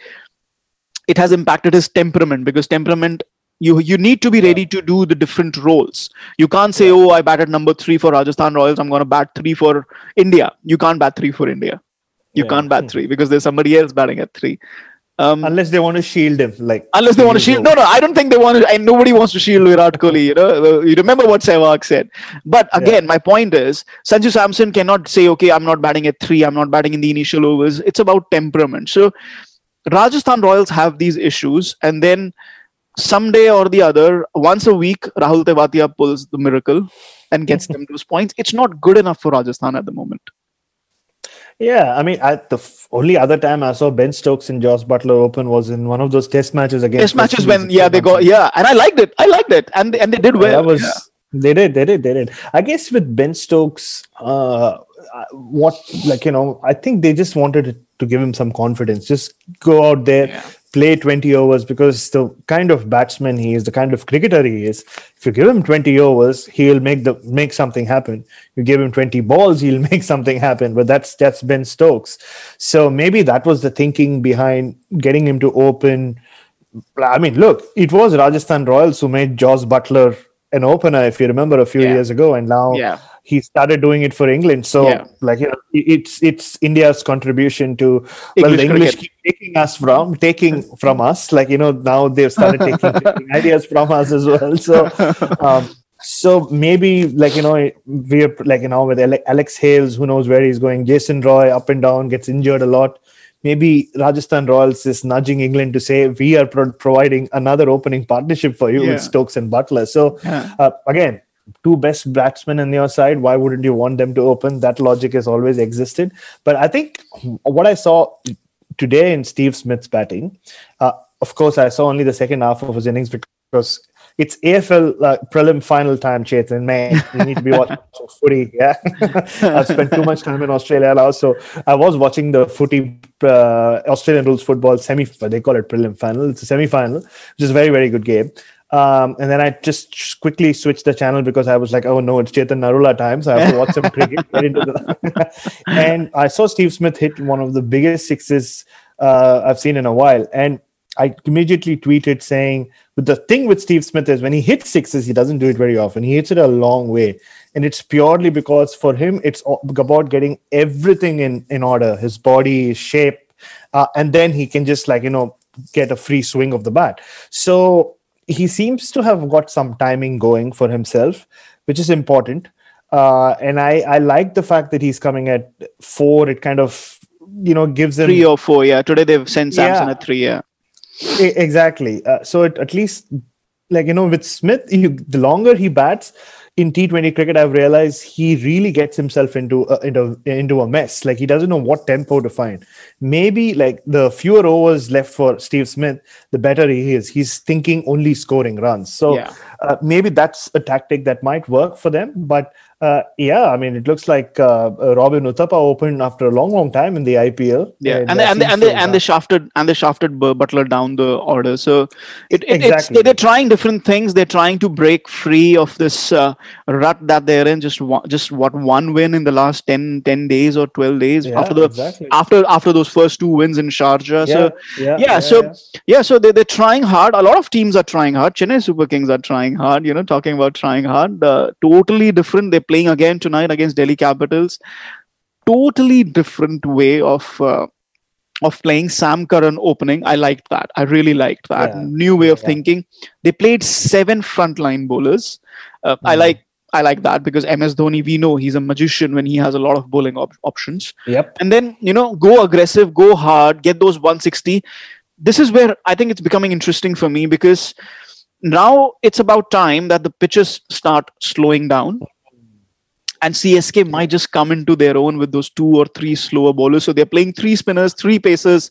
it has impacted his temperament, because temperament, you you need to be ready to do the different roles. You can't say, oh, I batted number three for Rajasthan Royals, I'm going to bat three for India. You can't bat three for India. You Yeah. can't bat three because there's somebody else batting at three. Um, Unless they want to shield him, like Unless they want to shield. No, no, I don't think they want to. And nobody wants to shield Virat Kohli. You know, Uh, you remember what Sehwag said. But again, my point is, Sanju Samson cannot say, okay, I'm not batting at three, I'm not batting in the initial overs. It's about temperament. So Rajasthan Royals have these issues. And then someday or the other, once a week, Rahul Tewatia pulls the miracle and gets them those points. It's not good enough for Rajasthan at the moment. Yeah, I mean, I, the f- only other time I saw Ben Stokes and Josh Butler open was in one of those test matches against. Test matches West when, Indies yeah, a they few go, months yeah. And I liked it. I liked it. And, and they did ago. well. That was Yeah. they did, they did, they did. I guess with Ben Stokes, uh, what like you know, I think they just wanted to give him some confidence. Just go out there, Yeah. play twenty overs, because the kind of batsman he is, the kind of cricketer he is, if you give him twenty overs, he'll make the make something happen. You give him twenty balls, he'll make something happen. But that's that's Ben Stokes. So maybe that was the thinking behind getting him to open, I mean, look, it was Rajasthan Royals who made Jos Buttler an opener, if you remember, a few Yeah. years ago, and now Yeah. he started doing it for England. So, Yeah. like you know, it- it's it's India's contribution to well, English the English cricket. keep taking us from taking from us. Like you know, now they've started taking, taking ideas from us as well. So, um, so maybe like you know, we're like you know with Ale- Alex Hales, who knows where he's going. Jason Roy up and down, gets injured a lot. Maybe Rajasthan Royals is nudging England to say we are pro- providing another opening partnership for you Yeah. with Stokes and Butler. So Yeah. uh, again, two best batsmen on your side. Why wouldn't you want them to open? That logic has always existed. But I think what I saw today in Steve Smith's batting, uh, of course, I saw only the second half of his innings because it's A F L uh, prelim final time, Chetan. Man, you need to be watching footy. Yeah, I've spent too much time in Australia now, so I was watching the footy uh, Australian rules football semi. They call it prelim final. It's a semi-final, which is a very very good game. Um, and then I just, just quickly switched the channel because I was like, oh no, it's Chetan Narula time, so I have to watch some cricket. Get into the and I saw Steve Smith hit one of the biggest sixes uh, I've seen in a while, and I immediately tweeted saying, but the thing with Steve Smith is when he hits sixes, he doesn't do it very often. He hits it a long way. And it's purely because for him, it's about getting everything in, in order, his body, his shape. Uh, and then he can just like, you know, get a free swing of the bat. So he seems to have got some timing going for himself, which is important. Uh, and I, I like the fact that he's coming at four. It kind of, you know, gives him... Three or four, yeah. Today they've sent Samson Yeah. at three, yeah. E- Exactly. Uh, so it, at least, like, you know, with Smith, you, the longer he bats in T twenty cricket, I've realized he really gets himself into a, into, into a mess. Like, he doesn't know what tempo to find. Maybe, like, the fewer overs left for Steve Smith, the better he is. He's thinking only scoring runs. So Yeah. uh, maybe that's a tactic that might work for them. But uh, yeah, I mean, it looks like uh, Robin Uthappa opened after a long, long time in the I P L. Yeah, and uh, they, and they, seems and to they have and they shafted and they shafted Bu- Butler down the order. So it, it it's Exactly. they're trying different things. They're trying to break free of this uh, rut that they're in. Just one, just what one win in the last ten, ten days or twelve days Yeah, after the exactly. after after those first two wins in Sharjah. Yeah, so yeah, yeah, yeah, so yeah. yeah, so they they're trying hard. A lot of teams are trying hard. Chennai Super Kings are trying hard. You know, talking about trying hard. Uh, totally different. They're playing again tonight against Delhi Capitals. Totally different way of. Uh, of playing Sam Curran opening. I liked that. I really liked that. Yeah. New way of Yeah. thinking. They played seven frontline bowlers. Uh, I Mhm. like I like that because M S Dhoni, we know he's a magician when he has a lot of bowling op- options. Yep. And then, you know, go aggressive, go hard, get those one sixty. This is where I think it's becoming interesting for me because now it's about time that the pitches start slowing down. And C S K might just come into their own with those two or three slower bowlers. So they're playing three spinners, three pacers,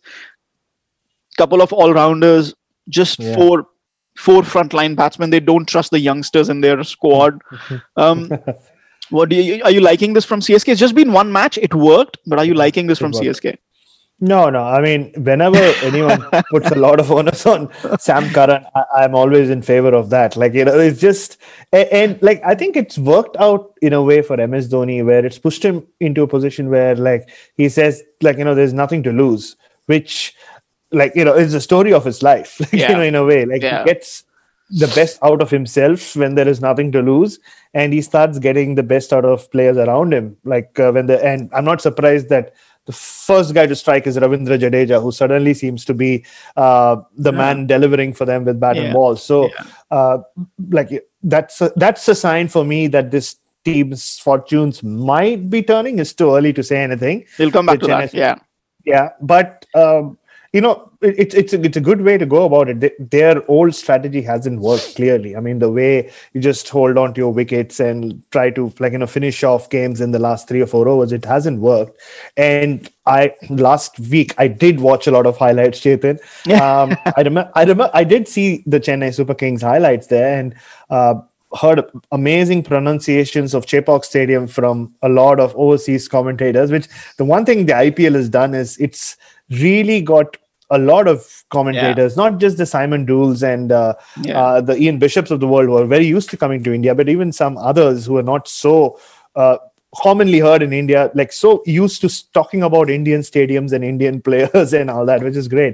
couple of all-rounders, just Yeah. four four frontline batsmen. They don't trust the youngsters in their squad. Um, what do you, are you liking this from C S K? It's just been one match. It worked, but are you liking this from worked. C S K? No, no. I mean, whenever anyone puts a lot of onus on Sam Curran, I, I'm always in favor of that. Like, you know, it's just, and, and like, I think it's worked out in a way for M S Dhoni where it's pushed him into a position where, like, he says, like, you know, there's nothing to lose, which, like, you know, is the story of his life, like, Yeah. you know, in a way. Like, Yeah. he gets the best out of himself when there is nothing to lose, and he starts getting the best out of players around him. Like, uh, when the, and I'm not surprised that the first guy to strike is Ravindra Jadeja, who suddenly seems to be uh, the Yeah. man delivering for them with bat Yeah. and ball. So, Yeah. uh, like that's a, that's a sign for me that this team's fortunes might be turning. It's too early to say anything. We'll come back The to that. Chennai- Yeah. Yeah, but um, you know, it, it's it's a, it's a good way to go about it. They, their old strategy hasn't worked clearly. I mean, the way you just hold on to your wickets and try to, like, you know, finish off games in the last three or four overs, it hasn't worked. And I last week I did watch a lot of highlights, Chetan. Um, I remember I remember I did see the Chennai Super Kings highlights there and uh, heard amazing pronunciations of Chepauk Stadium from a lot of overseas commentators. Which the one thing the I P L has done is it's really got a lot of commentators, not just the Simon Dools and uh, Yeah. uh, the Ian Bishops of the world who are very used to coming to India, but even some others who are not so uh, commonly heard in India, like so used to talking about Indian stadiums and Indian players and all that, which is great.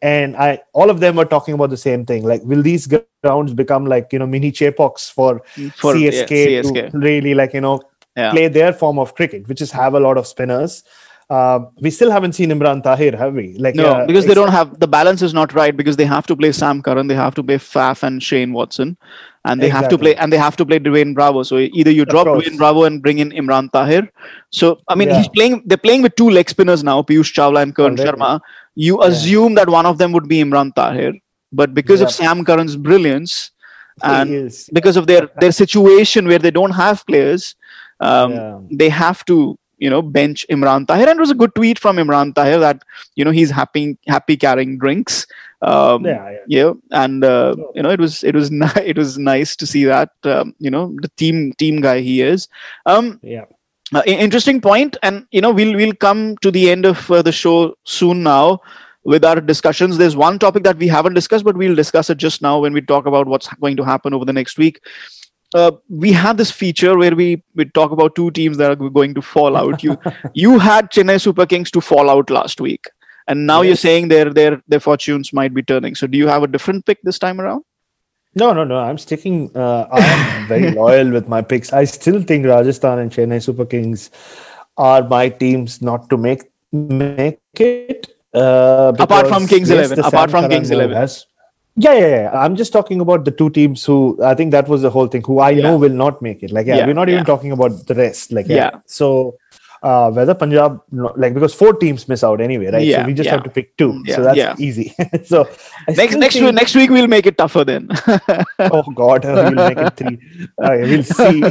and I all of them were talking about the same thing. Like, will these grounds become like, you know, mini Chepoks for, For, C S K, yeah, C S K. to really, like, you know, Yeah. play their form of cricket, which is have a lot of spinners. Uh, we still haven't seen Imran Tahir, have we? Like, No, uh, because they don't except- have the balance is not right, because they have to play Sam Curran, they have to play Faf and Shane Watson, and they have to Exactly. play and they have to play Dwayne Bravo. So either you drop course. Dwayne Bravo and bring in Imran Tahir. So I mean, Yeah. he's playing. They're playing with two leg spinners now, Piyush Chawla and Karan Already. Sharma. You assume that one of them would be Imran Tahir, but because of Yep. Sam Curran's brilliance He and is. because of their their situation where they don't have players, um, Yeah. they have to, you know, bench Imran Tahir. And it was a good tweet from Imran Tahir that, you know, he's happy happy carrying drinks. Um, Yeah, yeah. yeah, and uh, you know, it was it was ni- it was nice to see that, um, you know, the team team guy he is. Um, Yeah. uh, i- interesting point, and you know, we'll we'll come to the end of uh, the show soon now with our discussions. There's one topic that we haven't discussed, but we'll discuss it just now when we talk about what's going to happen over the next week. Uh, we have this feature where we, we talk about two teams that are going to fall out. You you had Chennai Super Kings to fall out last week, and now you're Yes. saying their their their fortunes might be turning. So do you have a different pick this time around? No, no, no. I'm sticking. Uh, I am very loyal with my picks. I still think Rajasthan and Chennai Super Kings are my teams not to make make it. Uh, Apart from because, Kings yes, eleven, the apart Sam from Curran Kings move eleven. has- Yeah, yeah, yeah. I'm just talking about the two teams who I think that was the whole thing. Who I Yeah. know will not make it. Like, yeah, Yeah, we're not yeah. even talking about the rest. Like, yeah. Yeah. So. Uh, whether Punjab, no- like, because four teams miss out anyway, right? Yeah, So we just yeah. have to pick two. Yeah, so that's yeah. easy. so I Next still next think- week, next week we'll make it tougher then. Oh God, we'll make it three. Okay, we'll see.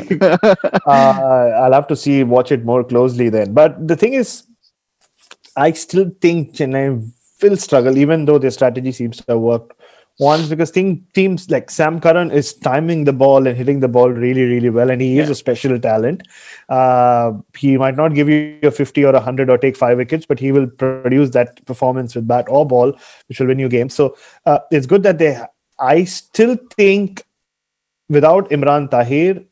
Uh, I'll have to see, watch it more closely then. But the thing is, I still think Chennai will struggle, even though their strategy seems to have worked once, because thing, teams like Sam Curran is timing the ball and hitting the ball really, really well, and he is Yeah. a special talent. Uh, he might not give you a fifty or a hundred or take five wickets, but he will produce that performance with bat or ball, which will win you games. So uh, it's good that they. I still think without Imran Tahir,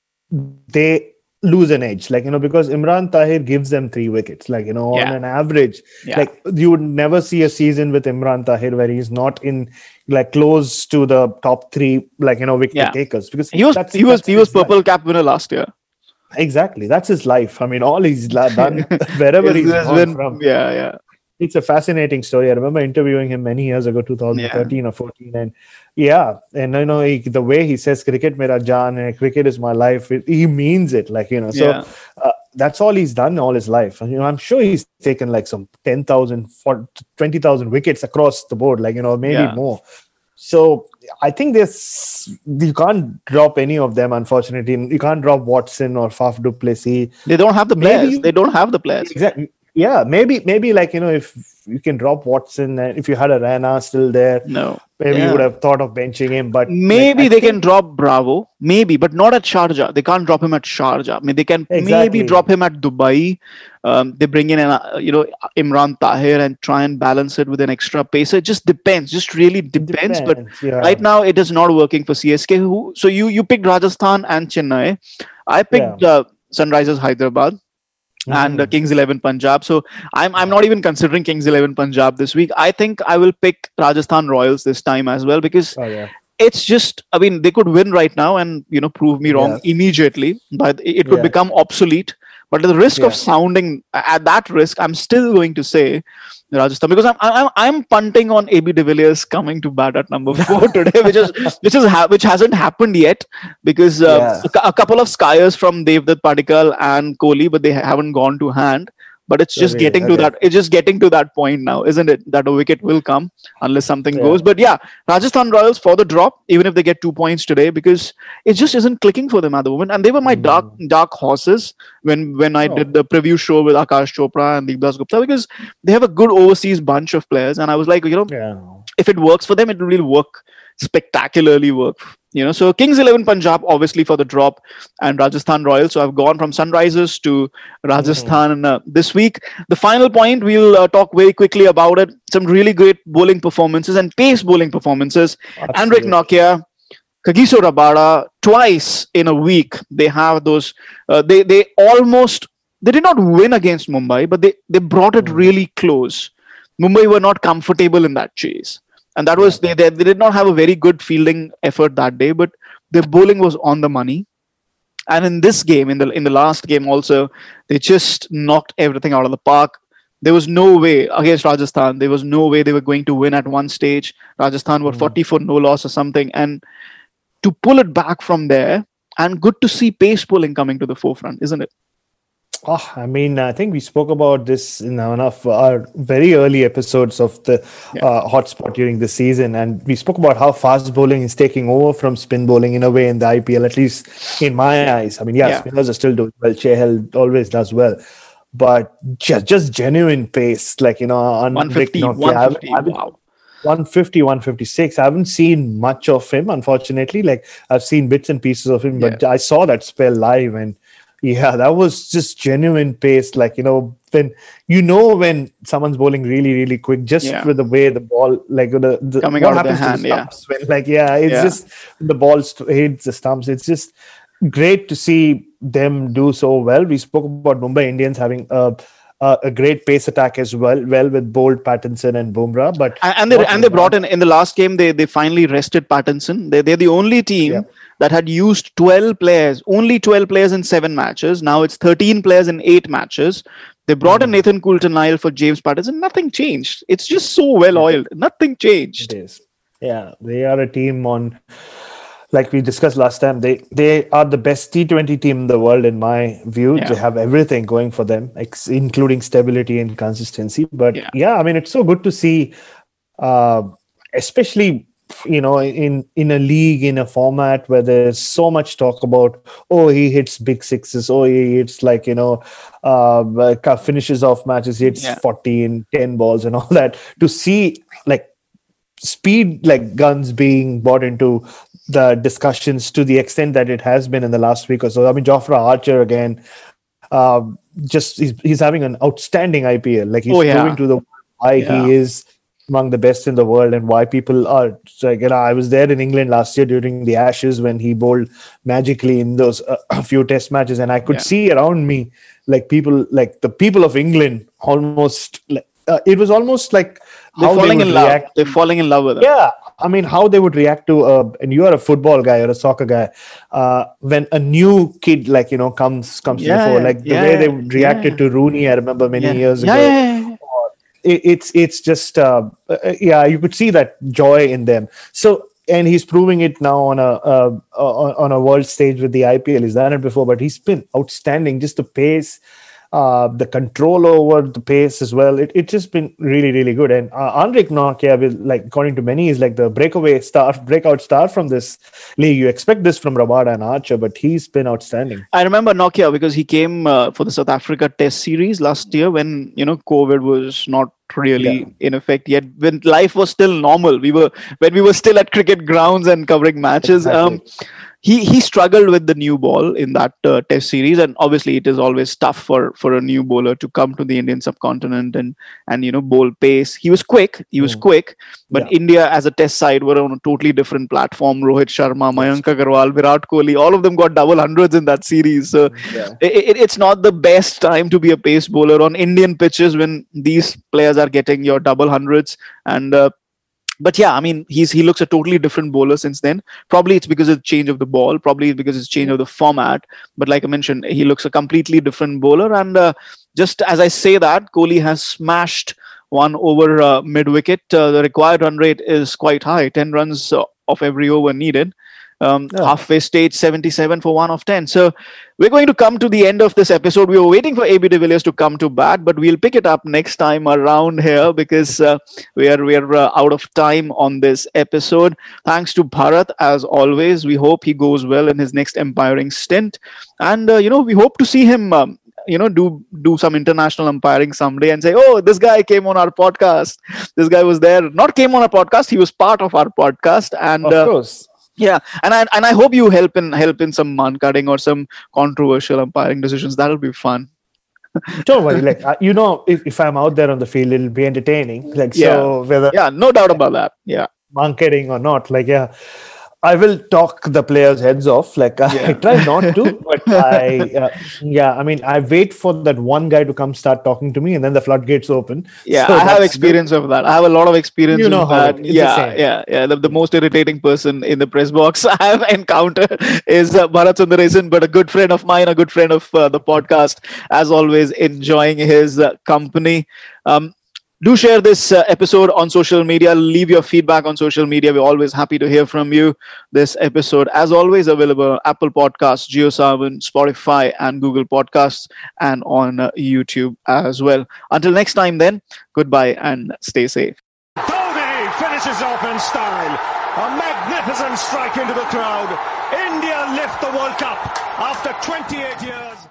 they lose an edge, like, you know, because Imran Tahir gives them three wickets, like, you know, Yeah. on an average. Yeah. Like, you would never see a season with Imran Tahir where he's not in, like, close to the top three, like, you know, wicket Yeah. takers, because he was that's- he was that's he was his life. purple cap winner last year. Exactly, that's his life. I mean, all he's la- done wherever It's- he's it's gone been- from. yeah, yeah. It's a fascinating story. I remember interviewing him many years ago, twenty thirteen or fourteen, and yeah, and you know, he, the way he says "cricket mera jaan" and "cricket is my life," it, he means it. Like, you know, so Yeah. uh, that's all he's done all his life. And, you know, I'm sure he's taken like some ten thousand, twenty thousand wickets across the board, like, you know, maybe Yeah. more. So I think this you can't drop any of them. Unfortunately, you can't drop Watson or Faf du Plessis. They don't have the Maybe players. you- They don't have the players. Exactly. Yeah, maybe, maybe like, you know, if you can drop Watson and if you had a Rana still there, No. maybe Yeah. you would have thought of benching him. But Maybe like, I they think- can drop Bravo, maybe, but not at Sharjah. They can't drop him at Sharjah. I mean, they can Exactly. maybe drop him at Dubai. Um, they bring in, an, uh, you know, Imran Tahir and try and balance it with an extra pacer. It just depends. Just really depends. But Depends, yeah. right now, it is not working for C S K. Who? So you you picked Rajasthan and Chennai. I picked uh, Sunrisers Hyderabad and uh, Mhm. Kings eleven Punjab. So I'm I'm not even considering Kings eleven Punjab this week. I think I will pick Rajasthan Royals this time as well, because Oh, yeah. it's just, I mean, they could win right now and, you know, prove me wrong Yeah. immediately, but it could Yeah. become obsolete. But at the risk of Yeah. sounding, at that risk, I'm still going to say Rajasthan, because I'm I'm I'm punting on A B de Villiers coming to bat at number four today, which is which is ha- which hasn't happened yet, because uh, Yeah. a, cou- a couple of skiers from Devdutt Padikkal and Kohli, but they haven't gone to hand. But it's just Okay, getting to okay. that. It's just getting to that point now, isn't it? That a wicket will come unless something Yeah. goes. But yeah, Rajasthan Royals for the drop, even if they get two points today, because it just isn't clicking for them at the moment. And they were my dark dark horses when when I Oh. did the preview show with Akash Chopra and Deepdas Gupta, because they have a good overseas bunch of players, and I was like, you know, Yeah. if it works for them, it will really work spectacularly work. You know, so Kings eleven Punjab obviously for the drop, and Rajasthan Royals. So I've gone from Sunrisers to Rajasthan uh, this week. The final point, we'll uh, talk very quickly about it. Some really great bowling performances and pace bowling performances. Andrik Absolutely. Nokia, Kagiso Rabada, twice in a week. They have those. Uh, they they almost they did not win against Mumbai, but they they brought it really close. Mumbai were not comfortable in that chase. And that was, they, they, they did not have a very good fielding effort that day, but their bowling was on the money. And in this game, in the in the last game also, they just knocked everything out of the park. There was no way against Rajasthan. There was no way they were going to win at one stage. Rajasthan were mm. forty for no loss or something. And to pull it back from there, and good to see pace bowling coming to the forefront, isn't it? Oh, I mean, I think we spoke about this in one of our very early episodes of the yeah. uh, hotspot during the season. And we spoke about how fast bowling is taking over from spin bowling in a way in the I P L, at least in my eyes. I mean, yeah, yeah. spinners are still doing well. Chahal always does well. But just, just genuine pace, like, you know, on one fifty, one fifty, wow. one fifty, one fifty-six. I haven't seen much of him, unfortunately. Like, I've seen bits and pieces of him, but yeah. I saw that spell live, and yeah, that was just genuine pace. Like, you know, when you know when someone's bowling really, really quick, just yeah. with the way the ball, like the, the coming what out of happens the hand, to the stumps yeah. when, like, yeah, it's yeah. just the ball hits the stumps. It's just great to see them do so well. We spoke about Mumbai Indians having a uh, a great pace attack as well, well with Bolt, Pattinson, and Bumrah. But and, and they and they brought in in the last game. They they finally rested Pattinson. They they're the only team yeah. that had used twelve players, only twelve players in seven matches. Now it's thirteen players in eight matches. They brought mm. in Nathan Coulter-Nile for James Pattinson. Nothing changed. It's just so well oiled. Nothing changed. It is. Yeah, they are a team on. Like we discussed last time, they they are the best T twenty team in the world, in my view. Yeah. They have everything going for them, ex- including stability and consistency. But yeah. yeah, I mean, it's so good to see, uh, especially, you know, in, in a league, in a format where there's so much talk about, oh, he hits big sixes, oh, he hits like, you know, uh, finishes off matches, he hits yeah. forty in ten balls and all that. To see like speed like guns being brought into the discussions to the extent that it has been in the last week or so. I mean, Jofra Archer again, uh, just he's, he's having an outstanding I P L. Like he's oh, yeah. proving to the why yeah. he is among the best in the world and why people are like, you know, I was there in England last year during the Ashes when he bowled magically in those uh, a few test matches, and I could yeah. see around me like people, like the people of England, almost like uh, it was almost like they're how falling they would in react. Love. They're falling in love with him. Yeah. I mean, how they would react to, uh, and you are a football guy or a soccer guy, uh, when a new kid, like, you know, comes comes yeah, to the fore, like the yeah, way they reacted yeah. to Rooney, I remember many yeah. years yeah, ago. Yeah, yeah, yeah. It, it's it's just, uh, uh, yeah, you could see that joy in them. So, and he's proving it now on a uh, on a world stage with the I P L. He's done it before, but he's been outstanding. Just the pace. Uh, the control over the pace as well. It it's just been really, really good. And uh, Anrich Nortje, will, like according to many, is like the breakaway star, breakout star from this league. You expect this from Rabada and Archer, but he's been outstanding. I remember Nortje because he came uh, for the South Africa Test series last year when, you know, COVID was not really yeah. in effect yet, when life was still normal. We were when we were still at cricket grounds and covering matches. Exactly. Um, He he struggled with the new ball in that uh, test series, and obviously it is always tough for, for a new bowler to come to the Indian subcontinent and and you know bowl pace. He was quick, he was mm. quick, but yeah. India as a test side were on a totally different platform. Rohit Sharma, Mayank Agarwal, Virat Kohli, all of them got double hundreds in that series. So yeah. it, it, it's not the best time to be a pace bowler on Indian pitches when these players are getting your double hundreds and. Uh, But yeah, I mean, he's he looks a totally different bowler since then. Probably it's because of the change of the ball. Probably it's because it's change of the format. But like I mentioned, he looks a completely different bowler. And uh, just as I say that, Kohli has smashed one over uh, mid-wicket. Uh, the required run rate is quite high, ten runs uh, of every over needed. Um, yeah. Halfway stage, seventy-seven for one of ten. So we're going to come to the end of this episode. We were waiting for A B de Villiers to come to bat, but we'll pick it up next time around here because uh, we are we are uh, out of time on this episode. Thanks to Bharat as always. We hope he goes well in his next umpiring stint, and uh, you know we hope to see him. Um, you know, do do some international umpiring someday and say, oh, this guy came on our podcast. This guy was there. Not came on our podcast. He was part of our podcast. And of uh, course. Yeah, and I and I hope you help in help in some man cutting or some controversial umpiring decisions. That'll be fun. Don't worry, like uh, you know, if, if I'm out there on the field, it'll be entertaining. Like yeah. so, whether yeah, no doubt about that. Yeah, man cutting or not, like yeah. I will talk the players' heads off. Like I, Yeah. I try not to, but I, uh, yeah, I mean, I wait for that one guy to come start talking to me, and then the floodgates open. Yeah, So I have that's experience of that. I have a lot of experience You know with how that. it- it's the yeah, same. yeah, yeah. The, the most irritating person in the press box I have encountered is uh, Bharat Sundaresan, but a good friend of mine, a good friend of uh, the podcast, as always, enjoying his uh, company. Um, do share this uh, episode on social media. Leave your feedback on social media. We're always happy to hear from you. This episode, as always, available on Apple Podcasts, JioSaavn, Spotify, and Google Podcasts, and on uh, YouTube as well. Until next time, then, goodbye and stay safe. Dhoni finishes off in style. A magnificent strike into the crowd. India lift the World Cup after twenty-eight years.